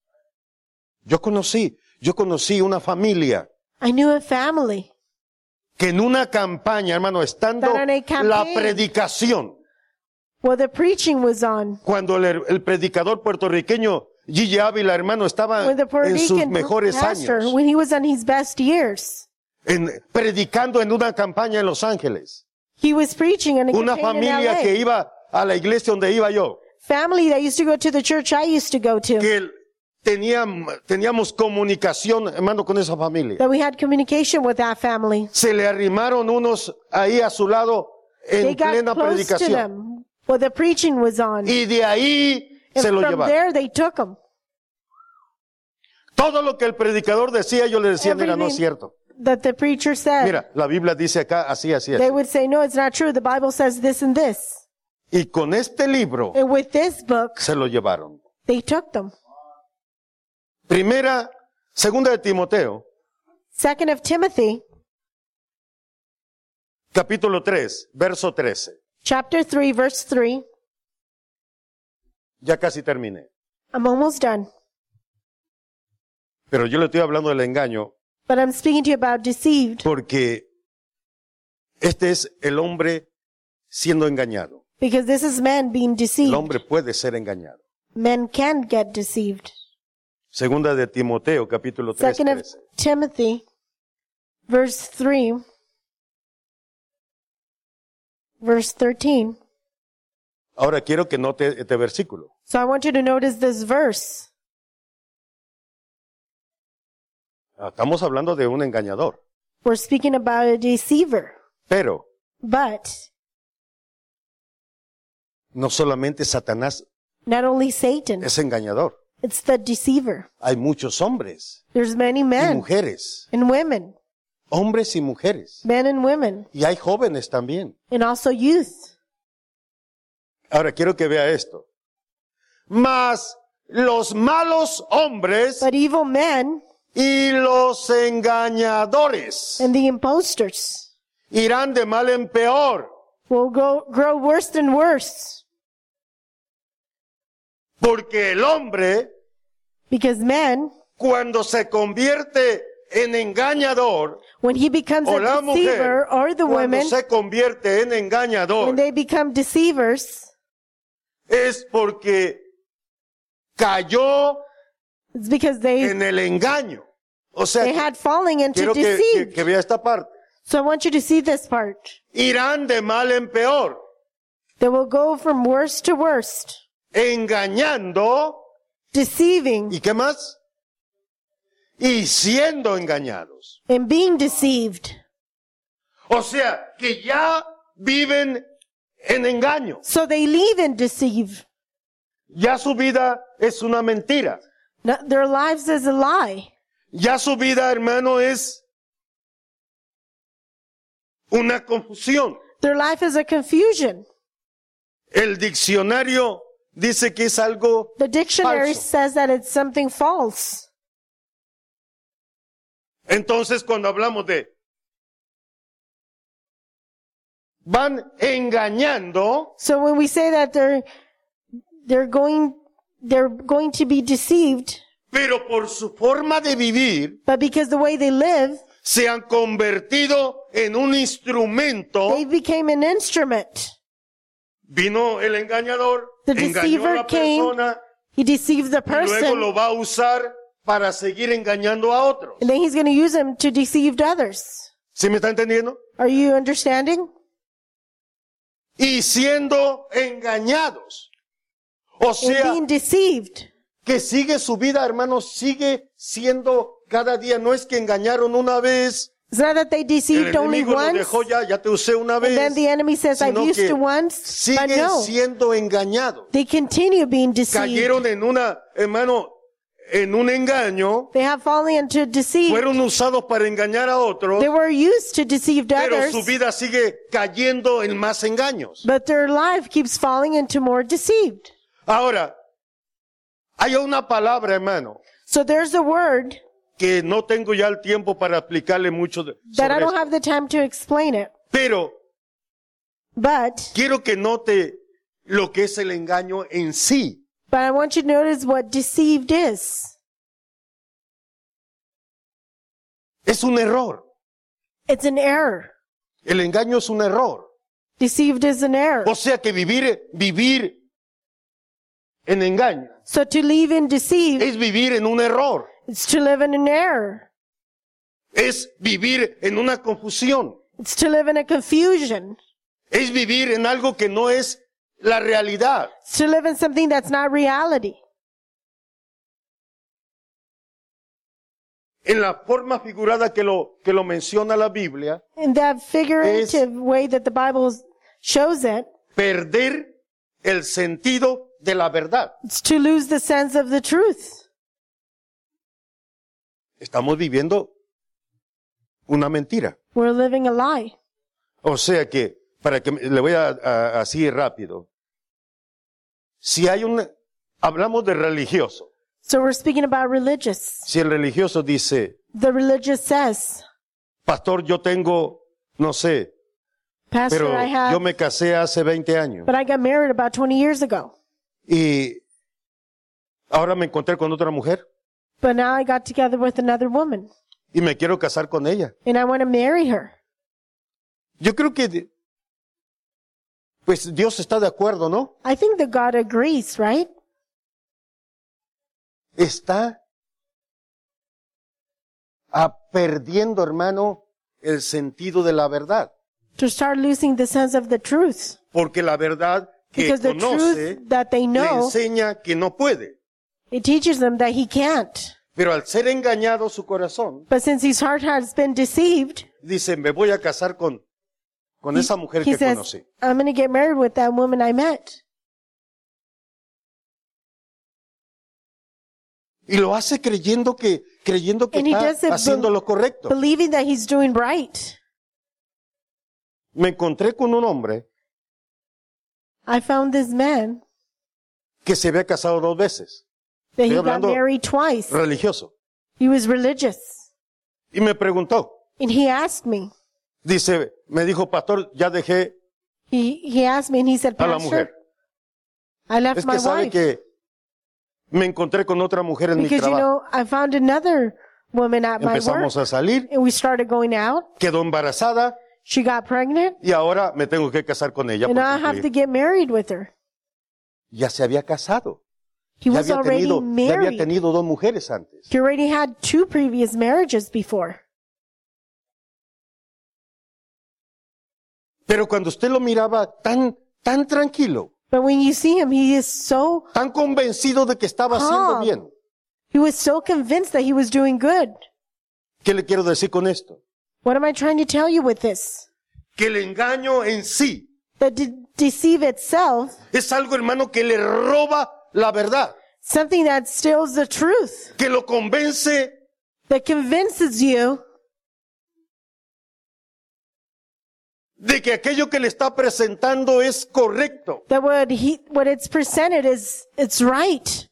[SPEAKER 1] Yo conocí una familia
[SPEAKER 2] I knew a family
[SPEAKER 1] que en una campaña, hermano, estando
[SPEAKER 2] That on a campaign-
[SPEAKER 1] la predicación,
[SPEAKER 2] Well, the preaching was on.
[SPEAKER 1] cuando el predicador puertorriqueño Gigi Ávila, hermano, estaba
[SPEAKER 2] When the Puerto
[SPEAKER 1] en sus
[SPEAKER 2] Rican
[SPEAKER 1] mejores
[SPEAKER 2] pastor,
[SPEAKER 1] años,
[SPEAKER 2] when he was on his best years,
[SPEAKER 1] predicando en una campaña en Los Ángeles.
[SPEAKER 2] he was preaching in a
[SPEAKER 1] Una
[SPEAKER 2] campaign in
[SPEAKER 1] familia
[SPEAKER 2] LA.
[SPEAKER 1] que iba a la iglesia donde iba yo,
[SPEAKER 2] Family that used to go to the church I used to go to.
[SPEAKER 1] que teníamos comunicación, hermano, con esa familia.
[SPEAKER 2] That we had communication with that family.
[SPEAKER 1] Se le arrimaron unos ahí a su lado
[SPEAKER 2] They
[SPEAKER 1] en
[SPEAKER 2] got
[SPEAKER 1] plena
[SPEAKER 2] close to
[SPEAKER 1] predicación.
[SPEAKER 2] them. Well, the preaching was on.
[SPEAKER 1] Y de ahí
[SPEAKER 2] And
[SPEAKER 1] se lo
[SPEAKER 2] from
[SPEAKER 1] llevaron.
[SPEAKER 2] there, they took him.
[SPEAKER 1] Todo lo que el predicador decía, yo le decía, mira, no es
[SPEAKER 2] Everything
[SPEAKER 1] cierto.
[SPEAKER 2] that the preacher said,
[SPEAKER 1] Mira, la Biblia dice acá, así, así es.
[SPEAKER 2] they would say, no, it's not true. The Bible says this and this.
[SPEAKER 1] Y con este libro
[SPEAKER 2] And with this book,
[SPEAKER 1] se lo llevaron.
[SPEAKER 2] they took them.
[SPEAKER 1] Segunda de Timoteo,
[SPEAKER 2] Second of Timothy,
[SPEAKER 1] capítulo 3, verso 13.
[SPEAKER 2] chapter 3, verse 3.
[SPEAKER 1] Ya casi terminé.
[SPEAKER 2] I'm almost done.
[SPEAKER 1] Pero yo le estoy hablando del engaño
[SPEAKER 2] But I'm speaking to you about deceived,
[SPEAKER 1] porque este es el hombre siendo engañado.
[SPEAKER 2] because this is man being
[SPEAKER 1] El
[SPEAKER 2] deceived.
[SPEAKER 1] hombre puede ser engañado.
[SPEAKER 2] Men can get deceived.
[SPEAKER 1] Segunda de Timoteo, capítulo 3,
[SPEAKER 2] Second of
[SPEAKER 1] 13.
[SPEAKER 2] Timothy, verse 3, verse 13.
[SPEAKER 1] Ahora quiero que note este versículo.
[SPEAKER 2] So I want you to notice this verse.
[SPEAKER 1] Estamos hablando de un engañador.
[SPEAKER 2] We're speaking about a deceiver.
[SPEAKER 1] Pero
[SPEAKER 2] But
[SPEAKER 1] no solamente Satanás
[SPEAKER 2] not only Satan,
[SPEAKER 1] es engañador.
[SPEAKER 2] it's the deceiver.
[SPEAKER 1] Hay muchos hombres
[SPEAKER 2] There's many
[SPEAKER 1] y
[SPEAKER 2] men
[SPEAKER 1] mujeres.
[SPEAKER 2] and women,
[SPEAKER 1] Hombres y mujeres.
[SPEAKER 2] men and women,
[SPEAKER 1] Y hay jóvenes también.
[SPEAKER 2] and also youth.
[SPEAKER 1] Ahora quiero que vea esto. Mas los malos hombres
[SPEAKER 2] But evil men
[SPEAKER 1] y los engañadores
[SPEAKER 2] and the impostors
[SPEAKER 1] irán de mal en peor,
[SPEAKER 2] will grow worse and worse.
[SPEAKER 1] porque el hombre,
[SPEAKER 2] Because man,
[SPEAKER 1] cuando se convierte en engañador,
[SPEAKER 2] when he becomes
[SPEAKER 1] o
[SPEAKER 2] a
[SPEAKER 1] la mujer,
[SPEAKER 2] deceiver, or the
[SPEAKER 1] cuando
[SPEAKER 2] women,
[SPEAKER 1] se convierte en
[SPEAKER 2] when
[SPEAKER 1] engañador,
[SPEAKER 2] they become deceivers,
[SPEAKER 1] es porque cayó
[SPEAKER 2] it's because they
[SPEAKER 1] en el engaño. O sea,
[SPEAKER 2] had fallen into
[SPEAKER 1] quiero
[SPEAKER 2] deceit.
[SPEAKER 1] que vea esta parte.
[SPEAKER 2] So I want you to see this part.
[SPEAKER 1] Irán de mal en peor,
[SPEAKER 2] They will go from worst to worst,
[SPEAKER 1] engañando,
[SPEAKER 2] deceiving
[SPEAKER 1] ¿y qué más? Y siendo engañados.
[SPEAKER 2] and being deceived.
[SPEAKER 1] O sea, que ya viven en engaño.
[SPEAKER 2] So they leave and deceive.
[SPEAKER 1] Ya su vida es una mentira.
[SPEAKER 2] No, their lives is a lie.
[SPEAKER 1] Ya su vida, hermano, es una confusión.
[SPEAKER 2] Their life is a confusion.
[SPEAKER 1] El diccionario dice que es algo
[SPEAKER 2] The dictionary
[SPEAKER 1] falso.
[SPEAKER 2] says that it's something false.
[SPEAKER 1] Entonces, cuando hablamos de van engañando,
[SPEAKER 2] So when we say that they're going to be deceived,
[SPEAKER 1] pero por su forma de vivir,
[SPEAKER 2] but because the way they live,
[SPEAKER 1] se han convertido en un instrumento.
[SPEAKER 2] they became an instrument.
[SPEAKER 1] Vino el engañador,
[SPEAKER 2] The
[SPEAKER 1] engañó a
[SPEAKER 2] deceiver
[SPEAKER 1] la
[SPEAKER 2] came,
[SPEAKER 1] persona,
[SPEAKER 2] He deceived the
[SPEAKER 1] y luego
[SPEAKER 2] person,
[SPEAKER 1] lo va a usar para seguir engañando a otros.
[SPEAKER 2] and then he's going to use him to deceive others.
[SPEAKER 1] ¿Sí me está entendiendo?
[SPEAKER 2] Are you understanding?
[SPEAKER 1] Y siendo engañados. O
[SPEAKER 2] And
[SPEAKER 1] sea,
[SPEAKER 2] being deceived.
[SPEAKER 1] que sigue su vida, hermanos, sigue siendo cada día. No es que engañaron una vez,
[SPEAKER 2] It's not that they
[SPEAKER 1] el
[SPEAKER 2] deceived only
[SPEAKER 1] enemigo lo
[SPEAKER 2] once,
[SPEAKER 1] dejó ya te usé una
[SPEAKER 2] and then
[SPEAKER 1] vez.
[SPEAKER 2] the enemy says, I've
[SPEAKER 1] Sino
[SPEAKER 2] used
[SPEAKER 1] que
[SPEAKER 2] you once, but
[SPEAKER 1] sigue
[SPEAKER 2] no.
[SPEAKER 1] siendo engañados.
[SPEAKER 2] They continue being deceived.
[SPEAKER 1] Cayeron en en un engaño,
[SPEAKER 2] They have fallen into deceit.
[SPEAKER 1] fueron usados para engañar a otros,
[SPEAKER 2] They were used to deceive
[SPEAKER 1] pero
[SPEAKER 2] others,
[SPEAKER 1] su vida sigue cayendo en más engaños.
[SPEAKER 2] but their life keeps falling into more deceived.
[SPEAKER 1] Ahora, hay una palabra, hermano,
[SPEAKER 2] So there's a word
[SPEAKER 1] que no tengo ya el tiempo para explicarle mucho
[SPEAKER 2] that I
[SPEAKER 1] sobre
[SPEAKER 2] don't
[SPEAKER 1] esto.
[SPEAKER 2] have the time to explain it,
[SPEAKER 1] Pero
[SPEAKER 2] but
[SPEAKER 1] quiero que note lo que es el engaño en sí.
[SPEAKER 2] I want you to notice what deceived is.
[SPEAKER 1] Es un error.
[SPEAKER 2] It's an error.
[SPEAKER 1] El engaño es un error.
[SPEAKER 2] Deceived is an error.
[SPEAKER 1] O sea que vivir en engaño
[SPEAKER 2] So to live in deceit
[SPEAKER 1] es vivir en un error.
[SPEAKER 2] is to live in an error.
[SPEAKER 1] Es vivir en una confusión.
[SPEAKER 2] It's to live in a confusion.
[SPEAKER 1] Es vivir en algo que no es la realidad.
[SPEAKER 2] It's to live in something that's not reality.
[SPEAKER 1] En la forma figurada que lo menciona la Biblia,
[SPEAKER 2] In that figurative way that the Bible shows it,
[SPEAKER 1] perder el sentido de la verdad.
[SPEAKER 2] it's to lose the sense of the truth.
[SPEAKER 1] Estamos viviendo una mentira.
[SPEAKER 2] We're living a lie.
[SPEAKER 1] O sea que, para que le voy a así rápido. Si hay hablamos de religioso.
[SPEAKER 2] So we're speaking about religious.
[SPEAKER 1] Si el religioso dice,
[SPEAKER 2] The religious says,
[SPEAKER 1] pastor, yo tengo, no sé,
[SPEAKER 2] Pastor,
[SPEAKER 1] pero
[SPEAKER 2] I have,
[SPEAKER 1] yo me casé hace 20 años.
[SPEAKER 2] but I got married about 20 years ago.
[SPEAKER 1] Y ahora me encontré con otra mujer
[SPEAKER 2] But now I got together with another woman.
[SPEAKER 1] y me quiero casar con ella.
[SPEAKER 2] And I want to marry her.
[SPEAKER 1] Yo creo que, pues Dios está de acuerdo, ¿no?
[SPEAKER 2] I think that God agrees, right?
[SPEAKER 1] Está perdiendo, hermano, el sentido de la verdad.
[SPEAKER 2] To start losing the sense of the truth.
[SPEAKER 1] Porque la verdad que
[SPEAKER 2] Because the
[SPEAKER 1] conoce
[SPEAKER 2] truth that they
[SPEAKER 1] le
[SPEAKER 2] know,
[SPEAKER 1] enseña que no puede.
[SPEAKER 2] it teaches them that he can't.
[SPEAKER 1] Pero al ser engañado su corazón,
[SPEAKER 2] But since his heart has been deceived,
[SPEAKER 1] dice, me voy a casar con esa mujer
[SPEAKER 2] he
[SPEAKER 1] que
[SPEAKER 2] says,
[SPEAKER 1] conocí.
[SPEAKER 2] I'm going to get married with that woman I met.
[SPEAKER 1] Y lo hace creyendo que
[SPEAKER 2] And he does
[SPEAKER 1] está
[SPEAKER 2] it
[SPEAKER 1] haciendo lo correcto.
[SPEAKER 2] believing that he's doing right.
[SPEAKER 1] Me encontré con un hombre
[SPEAKER 2] I found this man
[SPEAKER 1] que se había casado 2 veces,
[SPEAKER 2] that he
[SPEAKER 1] Estoy
[SPEAKER 2] got
[SPEAKER 1] hablando
[SPEAKER 2] married twice.
[SPEAKER 1] religioso.
[SPEAKER 2] He was religious.
[SPEAKER 1] Y me preguntó,
[SPEAKER 2] And he asked me,
[SPEAKER 1] me dijo, pastor, ya dejé
[SPEAKER 2] he asked me and he said,
[SPEAKER 1] a la
[SPEAKER 2] Pastor,
[SPEAKER 1] mujer.
[SPEAKER 2] I left
[SPEAKER 1] Es
[SPEAKER 2] my
[SPEAKER 1] que sabe
[SPEAKER 2] wife.
[SPEAKER 1] que me encontré con otra mujer en mi
[SPEAKER 2] Because, you
[SPEAKER 1] trabajo.
[SPEAKER 2] know, I found another woman at my work.
[SPEAKER 1] Empezamos a salir,
[SPEAKER 2] And we started going out.
[SPEAKER 1] quedó embarazada
[SPEAKER 2] She got pregnant.
[SPEAKER 1] y ahora me tengo que casar con ella.
[SPEAKER 2] And now I
[SPEAKER 1] Porque
[SPEAKER 2] have to get married with her.
[SPEAKER 1] ya se había casado.
[SPEAKER 2] He
[SPEAKER 1] Ya
[SPEAKER 2] was
[SPEAKER 1] había
[SPEAKER 2] already
[SPEAKER 1] ya había
[SPEAKER 2] married.
[SPEAKER 1] tenido 2 mujeres antes.
[SPEAKER 2] He already had 2 previous marriages before.
[SPEAKER 1] Pero cuando usted lo miraba tan tranquilo,
[SPEAKER 2] But when you see him, he is so,
[SPEAKER 1] tan convencido de que estaba haciendo
[SPEAKER 2] Calm.
[SPEAKER 1] bien.
[SPEAKER 2] he was so convinced that he was doing good.
[SPEAKER 1] ¿Qué le quiero decir con esto?
[SPEAKER 2] What am I trying to tell you with this?
[SPEAKER 1] Que el engaño en sí
[SPEAKER 2] The deceive itself,
[SPEAKER 1] es algo, hermano, que le roba la verdad,
[SPEAKER 2] something that steals the truth,
[SPEAKER 1] que lo convence
[SPEAKER 2] that convinces you
[SPEAKER 1] de que aquello que le está presentando es correcto.
[SPEAKER 2] that what it's presented is, it's right.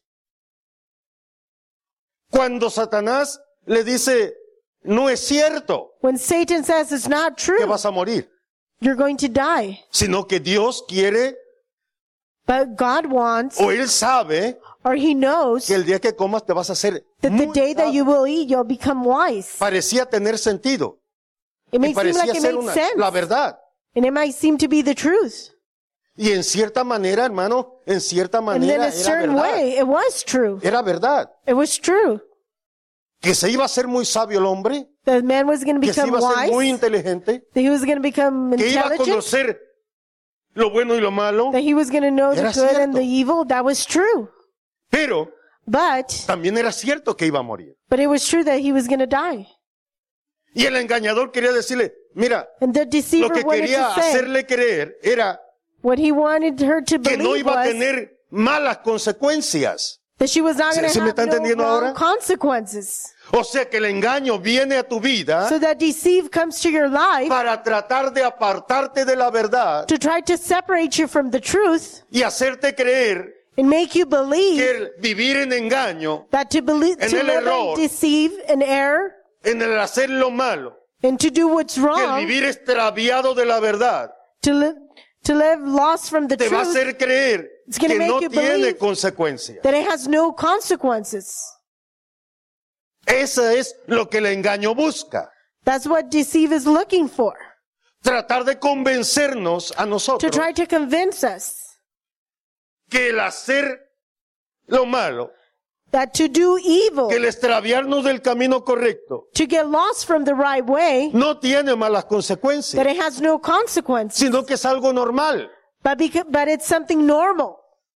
[SPEAKER 1] Cuando Satanás le dice, no es cierto
[SPEAKER 2] When Satan says it's not
[SPEAKER 1] que
[SPEAKER 2] true,
[SPEAKER 1] vas a morir,
[SPEAKER 2] you're going to die.
[SPEAKER 1] sino que Dios quiere,
[SPEAKER 2] But God wants,
[SPEAKER 1] o Él sabe,
[SPEAKER 2] or he knows,
[SPEAKER 1] que el día que comas te vas a hacer
[SPEAKER 2] that the
[SPEAKER 1] muy
[SPEAKER 2] day that
[SPEAKER 1] sabio.
[SPEAKER 2] you will eat, you'll become wise.
[SPEAKER 1] Parecía tener sentido.
[SPEAKER 2] It
[SPEAKER 1] Y
[SPEAKER 2] may seem
[SPEAKER 1] parecía
[SPEAKER 2] like it
[SPEAKER 1] ser
[SPEAKER 2] makes sense.
[SPEAKER 1] la verdad.
[SPEAKER 2] And it might seem to be the truth.
[SPEAKER 1] Y en cierta manera, hermano, en cierta
[SPEAKER 2] And then
[SPEAKER 1] manera
[SPEAKER 2] a certain
[SPEAKER 1] era verdad.
[SPEAKER 2] way, it was true.
[SPEAKER 1] Era verdad.
[SPEAKER 2] It was true.
[SPEAKER 1] Que se iba a ser muy sabio el hombre,
[SPEAKER 2] The man was going to
[SPEAKER 1] que se
[SPEAKER 2] become
[SPEAKER 1] iba a ser muy
[SPEAKER 2] wise,
[SPEAKER 1] inteligente,
[SPEAKER 2] that he was going to become
[SPEAKER 1] que iba a
[SPEAKER 2] intelligent,
[SPEAKER 1] conocer lo bueno y lo malo,
[SPEAKER 2] that he was going to know the
[SPEAKER 1] Era
[SPEAKER 2] good and
[SPEAKER 1] cierto.
[SPEAKER 2] the evil. That was true.
[SPEAKER 1] pero
[SPEAKER 2] But
[SPEAKER 1] también era cierto que iba a morir.
[SPEAKER 2] it was true that he was going to die.
[SPEAKER 1] Y el engañador quería decirle, mira,
[SPEAKER 2] And the
[SPEAKER 1] lo
[SPEAKER 2] deceiver
[SPEAKER 1] que
[SPEAKER 2] wanted
[SPEAKER 1] quería
[SPEAKER 2] to say,
[SPEAKER 1] hacerle creer era
[SPEAKER 2] what he wanted her to
[SPEAKER 1] que no
[SPEAKER 2] believe
[SPEAKER 1] iba a
[SPEAKER 2] was
[SPEAKER 1] tener malas consecuencias.
[SPEAKER 2] that she was not going
[SPEAKER 1] ¿Sí
[SPEAKER 2] to
[SPEAKER 1] me
[SPEAKER 2] have
[SPEAKER 1] está
[SPEAKER 2] no
[SPEAKER 1] entendiendo
[SPEAKER 2] wrong
[SPEAKER 1] ahora?
[SPEAKER 2] consequences.
[SPEAKER 1] O sea que el engaño viene a tu vida
[SPEAKER 2] So that deceive comes to your life
[SPEAKER 1] para tratar de apartarte de la verdad
[SPEAKER 2] to try to separate you from the truth
[SPEAKER 1] y hacerte creer
[SPEAKER 2] and make you
[SPEAKER 1] que
[SPEAKER 2] believe
[SPEAKER 1] el vivir en engaño,
[SPEAKER 2] that to believe,
[SPEAKER 1] en
[SPEAKER 2] to
[SPEAKER 1] el
[SPEAKER 2] live
[SPEAKER 1] error,
[SPEAKER 2] and deceive and err
[SPEAKER 1] en el hacer lo malo,
[SPEAKER 2] and to do what's
[SPEAKER 1] que el
[SPEAKER 2] wrong,
[SPEAKER 1] vivir extraviado de la verdad,
[SPEAKER 2] to live lost from the
[SPEAKER 1] te va a
[SPEAKER 2] truth,
[SPEAKER 1] hacer creer
[SPEAKER 2] It's gonna
[SPEAKER 1] que
[SPEAKER 2] make
[SPEAKER 1] no
[SPEAKER 2] you
[SPEAKER 1] tiene
[SPEAKER 2] believe
[SPEAKER 1] consecuencias.
[SPEAKER 2] that it has no consequences.
[SPEAKER 1] Eso es lo que el engaño busca.
[SPEAKER 2] That's what deceive is looking for.
[SPEAKER 1] Tratar de convencernos a
[SPEAKER 2] To
[SPEAKER 1] nosotros
[SPEAKER 2] try to convince us
[SPEAKER 1] que el hacer lo malo,
[SPEAKER 2] that to do evil,
[SPEAKER 1] que el extraviarnos del camino correcto,
[SPEAKER 2] to get lost from the right way,
[SPEAKER 1] no tiene malas
[SPEAKER 2] that
[SPEAKER 1] consecuencias,
[SPEAKER 2] it has no consequence,
[SPEAKER 1] sino que es algo normal.
[SPEAKER 2] but it's something normal.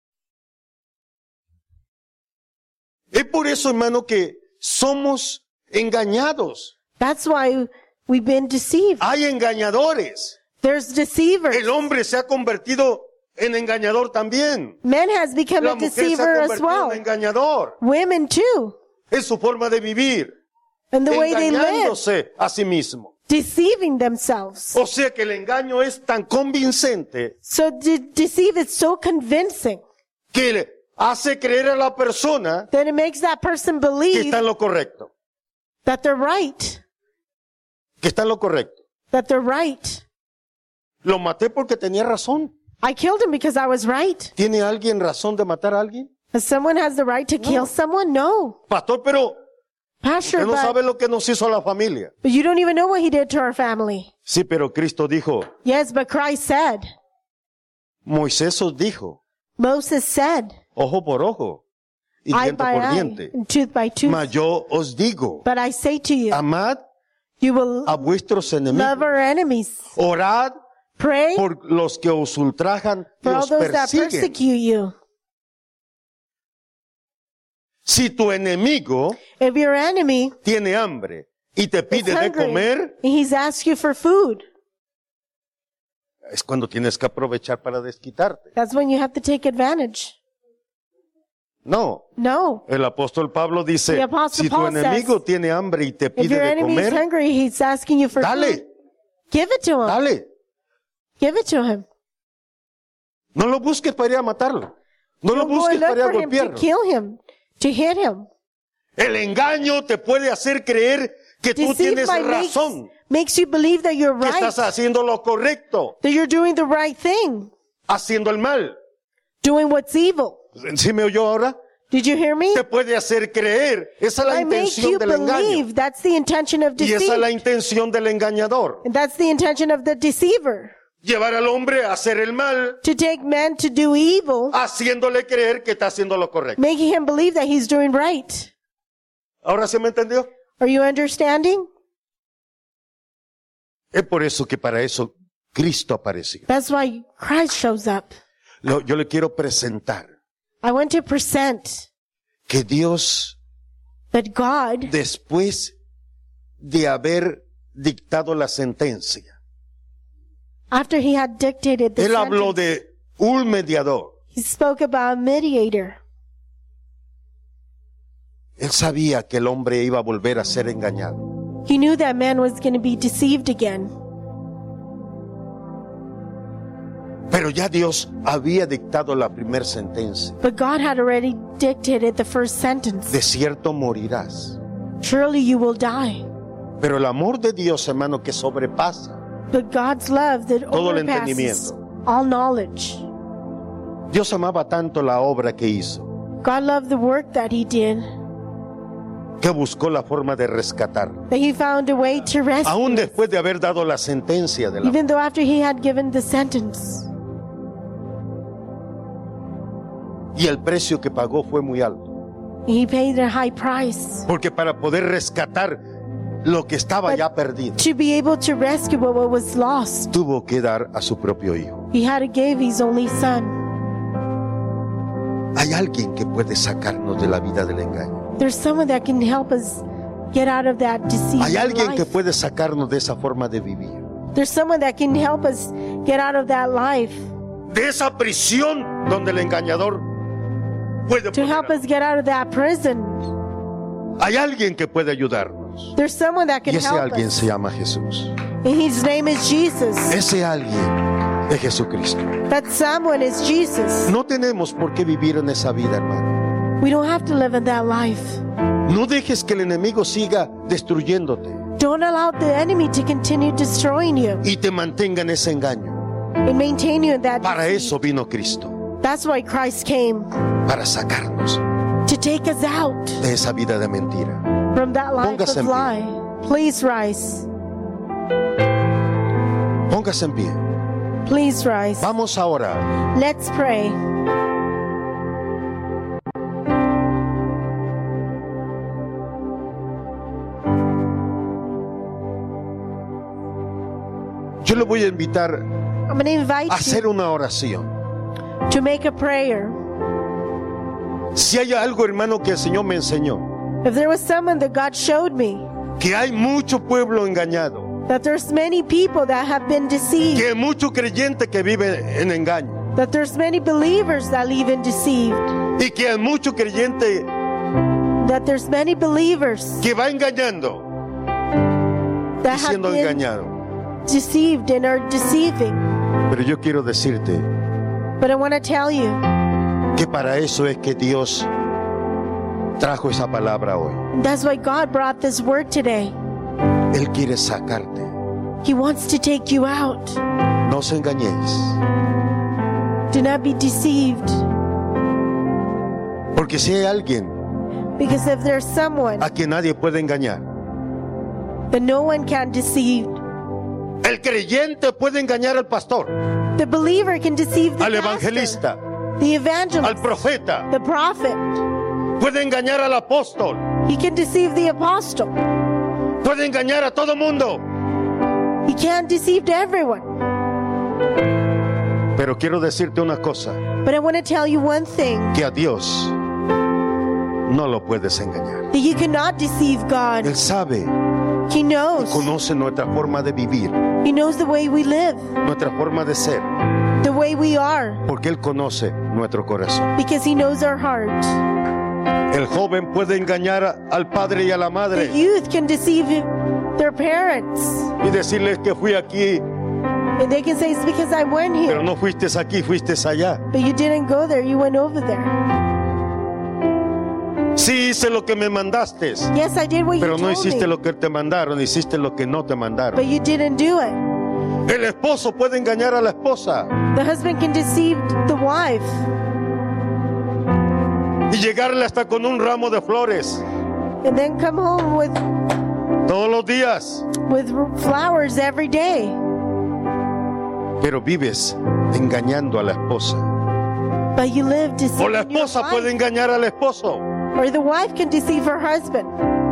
[SPEAKER 1] Es por eso, hermano, que somos engañados.
[SPEAKER 2] That's why we've been deceived.
[SPEAKER 1] Hay engañadores.
[SPEAKER 2] There's deceivers.
[SPEAKER 1] El hombre se ha convertido en engañador también.
[SPEAKER 2] Men has become
[SPEAKER 1] La
[SPEAKER 2] a
[SPEAKER 1] mujer se ha
[SPEAKER 2] deceiver as
[SPEAKER 1] convertido
[SPEAKER 2] well.
[SPEAKER 1] en engañador.
[SPEAKER 2] Women too.
[SPEAKER 1] Es su forma de vivir,
[SPEAKER 2] And the way they live,
[SPEAKER 1] engañándose a sí mismo.
[SPEAKER 2] deceiving themselves.
[SPEAKER 1] O sea que el engaño es tan convincente
[SPEAKER 2] So deceive is so convincing
[SPEAKER 1] que le hace creer a la persona
[SPEAKER 2] that it makes that person
[SPEAKER 1] que
[SPEAKER 2] believe
[SPEAKER 1] está en lo correcto,
[SPEAKER 2] that they're right.
[SPEAKER 1] que está en lo correcto.
[SPEAKER 2] That they're right.
[SPEAKER 1] Lo maté porque tenía razón.
[SPEAKER 2] I killed him because I was right.
[SPEAKER 1] ¿Tiene alguien razón de matar a alguien?
[SPEAKER 2] Does someone has the right to kill someone? No.
[SPEAKER 1] Pastor, pero
[SPEAKER 2] Pastor,
[SPEAKER 1] usted no
[SPEAKER 2] but
[SPEAKER 1] sabe lo que nos hizo a la familia.
[SPEAKER 2] you don't even know what he did to our family.
[SPEAKER 1] Sí, pero Cristo dijo,
[SPEAKER 2] Yes, but Christ said,
[SPEAKER 1] Moisés os dijo,
[SPEAKER 2] Moses said,
[SPEAKER 1] ojo por ojo y
[SPEAKER 2] eye
[SPEAKER 1] diente
[SPEAKER 2] by
[SPEAKER 1] por
[SPEAKER 2] eye
[SPEAKER 1] diente.
[SPEAKER 2] and tooth by tooth.
[SPEAKER 1] Mas yo os digo,
[SPEAKER 2] But I say to you,
[SPEAKER 1] amad
[SPEAKER 2] you will
[SPEAKER 1] a vuestros
[SPEAKER 2] love
[SPEAKER 1] enemigos,
[SPEAKER 2] our enemies.
[SPEAKER 1] orad
[SPEAKER 2] Pray
[SPEAKER 1] por los que os ultrajan y
[SPEAKER 2] for all
[SPEAKER 1] os
[SPEAKER 2] those that
[SPEAKER 1] persiguen.
[SPEAKER 2] persecute you.
[SPEAKER 1] Si tu enemigo
[SPEAKER 2] If your enemy
[SPEAKER 1] tiene hambre y te
[SPEAKER 2] is
[SPEAKER 1] pide de
[SPEAKER 2] hungry
[SPEAKER 1] comer,
[SPEAKER 2] and he's asked you for food,
[SPEAKER 1] es cuando tienes que aprovechar para desquitarte.
[SPEAKER 2] that's when you have to take advantage.
[SPEAKER 1] No,
[SPEAKER 2] No.
[SPEAKER 1] el apóstol Pablo dice,
[SPEAKER 2] The Apostle
[SPEAKER 1] si tu
[SPEAKER 2] Paul
[SPEAKER 1] enemigo
[SPEAKER 2] says,
[SPEAKER 1] tiene hambre y te
[SPEAKER 2] If
[SPEAKER 1] pide
[SPEAKER 2] your
[SPEAKER 1] de
[SPEAKER 2] enemy is
[SPEAKER 1] comer,
[SPEAKER 2] hungry, he's asking you for food.
[SPEAKER 1] dale,
[SPEAKER 2] Give it to him.
[SPEAKER 1] dale.
[SPEAKER 2] Give it to him.
[SPEAKER 1] No lo busques para ir a matarlo. No lo
[SPEAKER 2] Don't go
[SPEAKER 1] busques
[SPEAKER 2] and look
[SPEAKER 1] para ir a
[SPEAKER 2] for him to
[SPEAKER 1] golpearlo.
[SPEAKER 2] kill him, to hit him.
[SPEAKER 1] El engaño te puede hacer creer que tú
[SPEAKER 2] Deceive
[SPEAKER 1] tienes razón,
[SPEAKER 2] makes you believe that you're
[SPEAKER 1] que
[SPEAKER 2] right,
[SPEAKER 1] estás haciendo lo correcto,
[SPEAKER 2] that you're doing the right thing,
[SPEAKER 1] haciendo el mal.
[SPEAKER 2] doing what's evil.
[SPEAKER 1] ¿Sí me oyó ahora?
[SPEAKER 2] Did you hear me?
[SPEAKER 1] Te puede hacer creer. Esa es la
[SPEAKER 2] I make
[SPEAKER 1] intención
[SPEAKER 2] you
[SPEAKER 1] del engaño.
[SPEAKER 2] believe. That's the intention of
[SPEAKER 1] Y esa es la
[SPEAKER 2] deceit.
[SPEAKER 1] intención del engañador.
[SPEAKER 2] And that's the intention of the deceiver.
[SPEAKER 1] Llevar al hombre a hacer el mal,
[SPEAKER 2] To take men to do evil,
[SPEAKER 1] haciéndole creer que está haciendo lo correcto.
[SPEAKER 2] making him believe that he's doing right.
[SPEAKER 1] ¿Ahora se me entendió?
[SPEAKER 2] Are you understanding?
[SPEAKER 1] Es por eso que para eso Cristo apareció.
[SPEAKER 2] That's why Christ shows up.
[SPEAKER 1] Yo le quiero presentar
[SPEAKER 2] I want to present
[SPEAKER 1] que Dios,
[SPEAKER 2] that God,
[SPEAKER 1] después de haber dictado la sentencia,
[SPEAKER 2] after he had dictated the
[SPEAKER 1] Él habló
[SPEAKER 2] sentence,
[SPEAKER 1] de un mediador.
[SPEAKER 2] he spoke about a mediator.
[SPEAKER 1] Él sabía que el hombre iba a volver a ser engañado.
[SPEAKER 2] He knew that man was going to be deceived again.
[SPEAKER 1] Pero ya Dios había dictado la primera sentencia.
[SPEAKER 2] But God had already dictated the first sentence.
[SPEAKER 1] De cierto morirás.
[SPEAKER 2] Surely you will die.
[SPEAKER 1] Pero el amor de Dios, hermano, que sobrepasa.
[SPEAKER 2] But God's love that
[SPEAKER 1] Todo el
[SPEAKER 2] overpasses
[SPEAKER 1] entendimiento.
[SPEAKER 2] all knowledge.
[SPEAKER 1] Dios amaba tanto la obra que hizo,
[SPEAKER 2] God loved the work that he did,
[SPEAKER 1] que buscó la forma de rescatarlo.
[SPEAKER 2] that he found a way to rescue.
[SPEAKER 1] Aún después de haber dado la sentencia de la
[SPEAKER 2] Even though after he had given the sentence.
[SPEAKER 1] y el precio que pagó fue muy alto.
[SPEAKER 2] He paid a high price
[SPEAKER 1] Porque para poder rescatar lo que estaba
[SPEAKER 2] But-
[SPEAKER 1] ya perdido,
[SPEAKER 2] to be able to rescue what was lost.
[SPEAKER 1] tuvo que dar a su propio hijo.
[SPEAKER 2] He had to give his only son.
[SPEAKER 1] Hay alguien que puede sacarnos de la vida del engaño.
[SPEAKER 2] There's someone that can help us get out of that deceiving
[SPEAKER 1] Hay alguien que
[SPEAKER 2] life.
[SPEAKER 1] puede sacarnos de esa forma de vivir.
[SPEAKER 2] There's someone that can help us get out of that life,
[SPEAKER 1] De esa prisión donde el engañador puede
[SPEAKER 2] to help
[SPEAKER 1] poner.
[SPEAKER 2] us get out of that prison.
[SPEAKER 1] Hay alguien que puede ayudarnos.
[SPEAKER 2] There's someone that
[SPEAKER 1] Y
[SPEAKER 2] can
[SPEAKER 1] ese
[SPEAKER 2] help
[SPEAKER 1] alguien
[SPEAKER 2] us.
[SPEAKER 1] se llama Jesús.
[SPEAKER 2] And his name is Jesus.
[SPEAKER 1] Ese alguien de Jesucristo.
[SPEAKER 2] That someone is Jesus.
[SPEAKER 1] No tenemos por qué vivir en esa vida, hermano.
[SPEAKER 2] We don't have to live in that life.
[SPEAKER 1] No dejes que el enemigo siga destruyéndote
[SPEAKER 2] Don't allow the enemy to continue destroying you
[SPEAKER 1] y te mantenga en ese engaño.
[SPEAKER 2] and maintain you in that
[SPEAKER 1] Para
[SPEAKER 2] deceit.
[SPEAKER 1] eso vino Cristo,
[SPEAKER 2] That's why Christ came,
[SPEAKER 1] para sacarnos
[SPEAKER 2] to take us out
[SPEAKER 1] de esa vida de mentira.
[SPEAKER 2] from that life
[SPEAKER 1] Póngase
[SPEAKER 2] of
[SPEAKER 1] en pie.
[SPEAKER 2] lie. Please rise.
[SPEAKER 1] Póngase en pie.
[SPEAKER 2] Please rise.
[SPEAKER 1] Vamos ahora.
[SPEAKER 2] Let's pray.
[SPEAKER 1] Yo le voy a invitar
[SPEAKER 2] I'm going to invite
[SPEAKER 1] a hacer
[SPEAKER 2] you
[SPEAKER 1] una oración.
[SPEAKER 2] to make a prayer.
[SPEAKER 1] Si hay algo, hermano, que el Señor me enseñó,
[SPEAKER 2] If there was someone that God showed me,
[SPEAKER 1] que hay mucho pueblo engañado,
[SPEAKER 2] that there's many people that have been deceived,
[SPEAKER 1] que hay mucho creyente que vive en engaño,
[SPEAKER 2] that there's many believers that live in deceived,
[SPEAKER 1] y que hay mucho creyente
[SPEAKER 2] that there's many believers
[SPEAKER 1] que va engañando y
[SPEAKER 2] that have
[SPEAKER 1] siendo
[SPEAKER 2] been
[SPEAKER 1] engañado.
[SPEAKER 2] deceived and are deceiving.
[SPEAKER 1] Pero yo quiero decirte
[SPEAKER 2] But I want to tell you
[SPEAKER 1] que para eso es que Dios trajo esa palabra hoy.
[SPEAKER 2] that's why God brought this word today.
[SPEAKER 1] Él quiere sacarte.
[SPEAKER 2] He wants to take you out.
[SPEAKER 1] No os engañéis,
[SPEAKER 2] Do not be deceived,
[SPEAKER 1] porque si hay alguien
[SPEAKER 2] because if there's someone
[SPEAKER 1] a quien nadie puede engañar,
[SPEAKER 2] that no one can deceive,
[SPEAKER 1] el creyente puede engañar al pastor,
[SPEAKER 2] the believer can deceive the
[SPEAKER 1] al
[SPEAKER 2] pastor,
[SPEAKER 1] evangelista,
[SPEAKER 2] the
[SPEAKER 1] al
[SPEAKER 2] evangelist,
[SPEAKER 1] profeta,
[SPEAKER 2] the prophet.
[SPEAKER 1] puede engañar al apóstol,
[SPEAKER 2] He can deceive the apostle.
[SPEAKER 1] puede engañar a todo mundo.
[SPEAKER 2] He can't deceive everyone.
[SPEAKER 1] Pero quiero decirte una cosa,
[SPEAKER 2] But I want to tell you one thing,
[SPEAKER 1] que a Dios no lo puedes engañar.
[SPEAKER 2] that you cannot deceive God.
[SPEAKER 1] Él sabe,
[SPEAKER 2] He knows.
[SPEAKER 1] conoce nuestra forma de vivir,
[SPEAKER 2] He knows the way we live,
[SPEAKER 1] nuestra forma de ser,
[SPEAKER 2] the way we are,
[SPEAKER 1] porque Él conoce nuestro corazón.
[SPEAKER 2] because He knows our heart.
[SPEAKER 1] El joven puede engañar al padre y a la
[SPEAKER 2] The
[SPEAKER 1] madre
[SPEAKER 2] youth can deceive their parents,
[SPEAKER 1] y decirles que fui aquí,
[SPEAKER 2] and they can say it's because I went
[SPEAKER 1] pero
[SPEAKER 2] here,
[SPEAKER 1] no fuiste aquí, fuiste allá.
[SPEAKER 2] but you didn't go there, you went over there.
[SPEAKER 1] Sí hice lo que me mandaste,
[SPEAKER 2] Yes, I did what you
[SPEAKER 1] pero no
[SPEAKER 2] told
[SPEAKER 1] hiciste
[SPEAKER 2] me,
[SPEAKER 1] lo que te mandaron, hiciste lo que no te mandaron.
[SPEAKER 2] but you didn't do it.
[SPEAKER 1] El esposo puede engañar a la esposa
[SPEAKER 2] The husband can deceive the wife
[SPEAKER 1] y llegarle hasta con un ramo de flores
[SPEAKER 2] and then come home
[SPEAKER 1] todos los días,
[SPEAKER 2] with flowers every day.
[SPEAKER 1] pero vives engañando a la esposa.
[SPEAKER 2] But you live
[SPEAKER 1] O
[SPEAKER 2] deceiving
[SPEAKER 1] la
[SPEAKER 2] your
[SPEAKER 1] esposa puede
[SPEAKER 2] wife,
[SPEAKER 1] engañar al esposo.
[SPEAKER 2] or the wife can deceive her husband.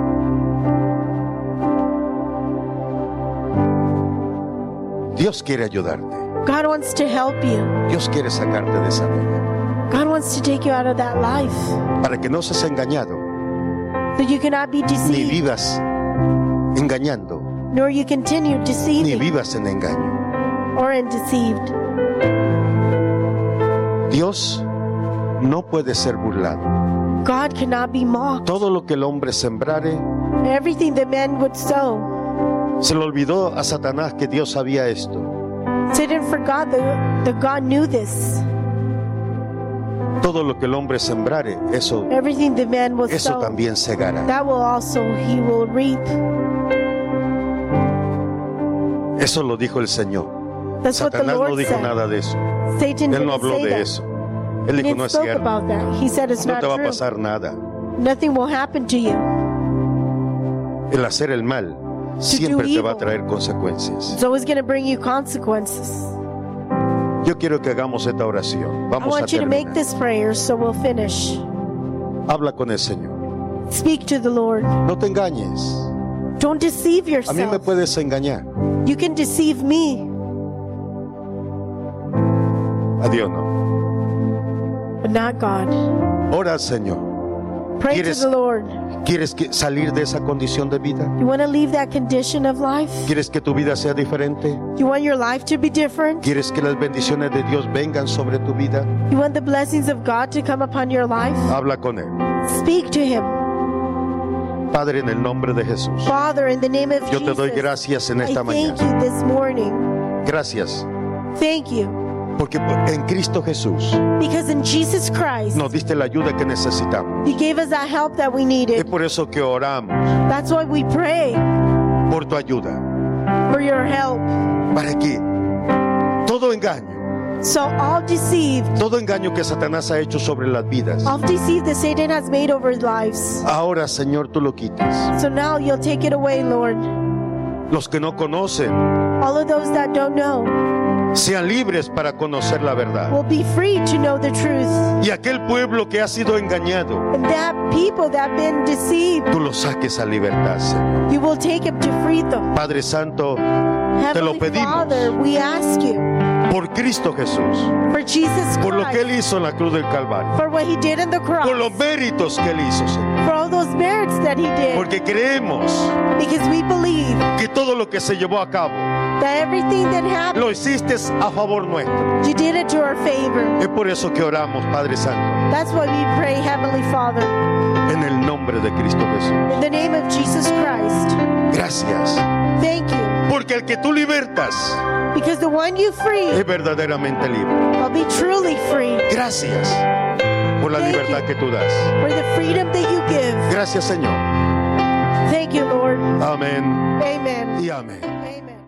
[SPEAKER 1] Dios quiere ayudarte.
[SPEAKER 2] God wants to help you.
[SPEAKER 1] Dios quiere sacarte de esa vida
[SPEAKER 2] God wants to take you out of that life,
[SPEAKER 1] para que no seas engañado
[SPEAKER 2] so you cannot be
[SPEAKER 1] ni
[SPEAKER 2] deceived,
[SPEAKER 1] vivas engañando,
[SPEAKER 2] nor you continue
[SPEAKER 1] ni
[SPEAKER 2] deceiving
[SPEAKER 1] vivas en engaño.
[SPEAKER 2] or in deceived.
[SPEAKER 1] Dios no puede ser burlado.
[SPEAKER 2] God cannot be mocked.
[SPEAKER 1] Todo lo que el hombre sembrare,
[SPEAKER 2] Everything that men would sow,
[SPEAKER 1] se le olvidó a Satanás que Dios sabía esto.
[SPEAKER 2] Satan forgot that God knew this.
[SPEAKER 1] Todo lo que el hombre sembrare, eso
[SPEAKER 2] Everything that man will sow,
[SPEAKER 1] también segará.
[SPEAKER 2] that will also he will reap.
[SPEAKER 1] Eso lo dijo el Señor.
[SPEAKER 2] That's what the
[SPEAKER 1] Satanás no
[SPEAKER 2] Lord
[SPEAKER 1] dijo
[SPEAKER 2] said.
[SPEAKER 1] nada de eso.
[SPEAKER 2] Satan
[SPEAKER 1] Él no
[SPEAKER 2] didn't
[SPEAKER 1] habló
[SPEAKER 2] say
[SPEAKER 1] de
[SPEAKER 2] that.
[SPEAKER 1] eso. Él
[SPEAKER 2] He
[SPEAKER 1] dijo, no
[SPEAKER 2] didn't
[SPEAKER 1] es
[SPEAKER 2] spoke
[SPEAKER 1] cierto.
[SPEAKER 2] about that. He said it's
[SPEAKER 1] No
[SPEAKER 2] not
[SPEAKER 1] te va a
[SPEAKER 2] true.
[SPEAKER 1] pasar nada.
[SPEAKER 2] Nothing will happen to you.
[SPEAKER 1] El hacer el mal siempre te va a traer consecuencias.
[SPEAKER 2] It's always going to bring you consequences.
[SPEAKER 1] Yo quiero que hagamos esta oración.
[SPEAKER 2] I
[SPEAKER 1] Vamos a
[SPEAKER 2] want you to make
[SPEAKER 1] terminar.
[SPEAKER 2] this prayer, so we'll finish.
[SPEAKER 1] Habla con el Señor.
[SPEAKER 2] Speak to the Lord.
[SPEAKER 1] No te engañes.
[SPEAKER 2] Don't deceive
[SPEAKER 1] A mí me
[SPEAKER 2] yourself.
[SPEAKER 1] puedes engañar.
[SPEAKER 2] You can deceive me,
[SPEAKER 1] A Dios no.
[SPEAKER 2] but not God.
[SPEAKER 1] Ora al Señor.
[SPEAKER 2] Pray to
[SPEAKER 1] ¿Quieres-
[SPEAKER 2] the Lord.
[SPEAKER 1] ¿Quieres salir de esa condición de vida?
[SPEAKER 2] You want to leave that condition of life?
[SPEAKER 1] ¿Quieres que tu vida sea diferente?
[SPEAKER 2] You want your life to be different?
[SPEAKER 1] ¿Quieres que las bendiciones de Dios vengan sobre tu vida?
[SPEAKER 2] You want the blessings of God to come upon your life?
[SPEAKER 1] Habla con Él.
[SPEAKER 2] Speak to Him.
[SPEAKER 1] Padre, en el nombre de Jesús,
[SPEAKER 2] Father, in the name of
[SPEAKER 1] yo te doy
[SPEAKER 2] Jesus,
[SPEAKER 1] gracias en
[SPEAKER 2] I
[SPEAKER 1] esta
[SPEAKER 2] thank
[SPEAKER 1] mañana.
[SPEAKER 2] you this morning.
[SPEAKER 1] Gracias,
[SPEAKER 2] Thank you.
[SPEAKER 1] porque en Cristo Jesús
[SPEAKER 2] Because in Jesus Christ,
[SPEAKER 1] nos diste la ayuda que necesitamos.
[SPEAKER 2] you gave us that help that we
[SPEAKER 1] Es
[SPEAKER 2] needed.
[SPEAKER 1] por eso que oramos
[SPEAKER 2] That's why we pray
[SPEAKER 1] por tu ayuda,
[SPEAKER 2] for your help.
[SPEAKER 1] para que todo engaño,
[SPEAKER 2] So all
[SPEAKER 1] engaño que Satanás ha hecho sobre las vidas,
[SPEAKER 2] that Satan has made over lives.
[SPEAKER 1] ahora, Señor, tú lo quites.
[SPEAKER 2] So now you'll take it away, Lord.
[SPEAKER 1] los que no conocen,
[SPEAKER 2] all of those that don't know,
[SPEAKER 1] sean libres para conocer la verdad.
[SPEAKER 2] will be free to know the truth.
[SPEAKER 1] Y aquel pueblo que ha sido engañado,
[SPEAKER 2] And that people that have been deceived,
[SPEAKER 1] tú los saques a libertad, Señor.
[SPEAKER 2] you will take them to free them.
[SPEAKER 1] Padre Santo, te lo
[SPEAKER 2] Heavenly
[SPEAKER 1] pedimos
[SPEAKER 2] Father, we ask you
[SPEAKER 1] por Cristo Jesús,
[SPEAKER 2] for Jesus
[SPEAKER 1] por lo que
[SPEAKER 2] Christ,
[SPEAKER 1] Él hizo en la cruz del Calvario,
[SPEAKER 2] for what he did on the cross,
[SPEAKER 1] por los méritos que Él hizo, Señor.
[SPEAKER 2] for all those merits that he did,
[SPEAKER 1] Porque creemos
[SPEAKER 2] because we believe
[SPEAKER 1] que todo lo que se llevó a cabo,
[SPEAKER 2] that everything that happened,
[SPEAKER 1] lo hiciste a favor nuestro.
[SPEAKER 2] you did it to our favor.
[SPEAKER 1] Es por eso que oramos, Padre Santo,
[SPEAKER 2] That's why we pray, Heavenly Father,
[SPEAKER 1] en el nombre de Cristo Jesús.
[SPEAKER 2] in the name of Jesus Christ.
[SPEAKER 1] Gracias,
[SPEAKER 2] Thank you,
[SPEAKER 1] porque el que tú libertas
[SPEAKER 2] because the one you free
[SPEAKER 1] es verdaderamente libre.
[SPEAKER 2] will be truly free.
[SPEAKER 1] Gracias por la
[SPEAKER 2] Thank
[SPEAKER 1] libertad
[SPEAKER 2] you.
[SPEAKER 1] que tú das.
[SPEAKER 2] For the freedom that you give.
[SPEAKER 1] Gracias, Señor.
[SPEAKER 2] Thank you, Lord.
[SPEAKER 1] Amén
[SPEAKER 2] Amen.
[SPEAKER 1] y amén.
[SPEAKER 2] Amen.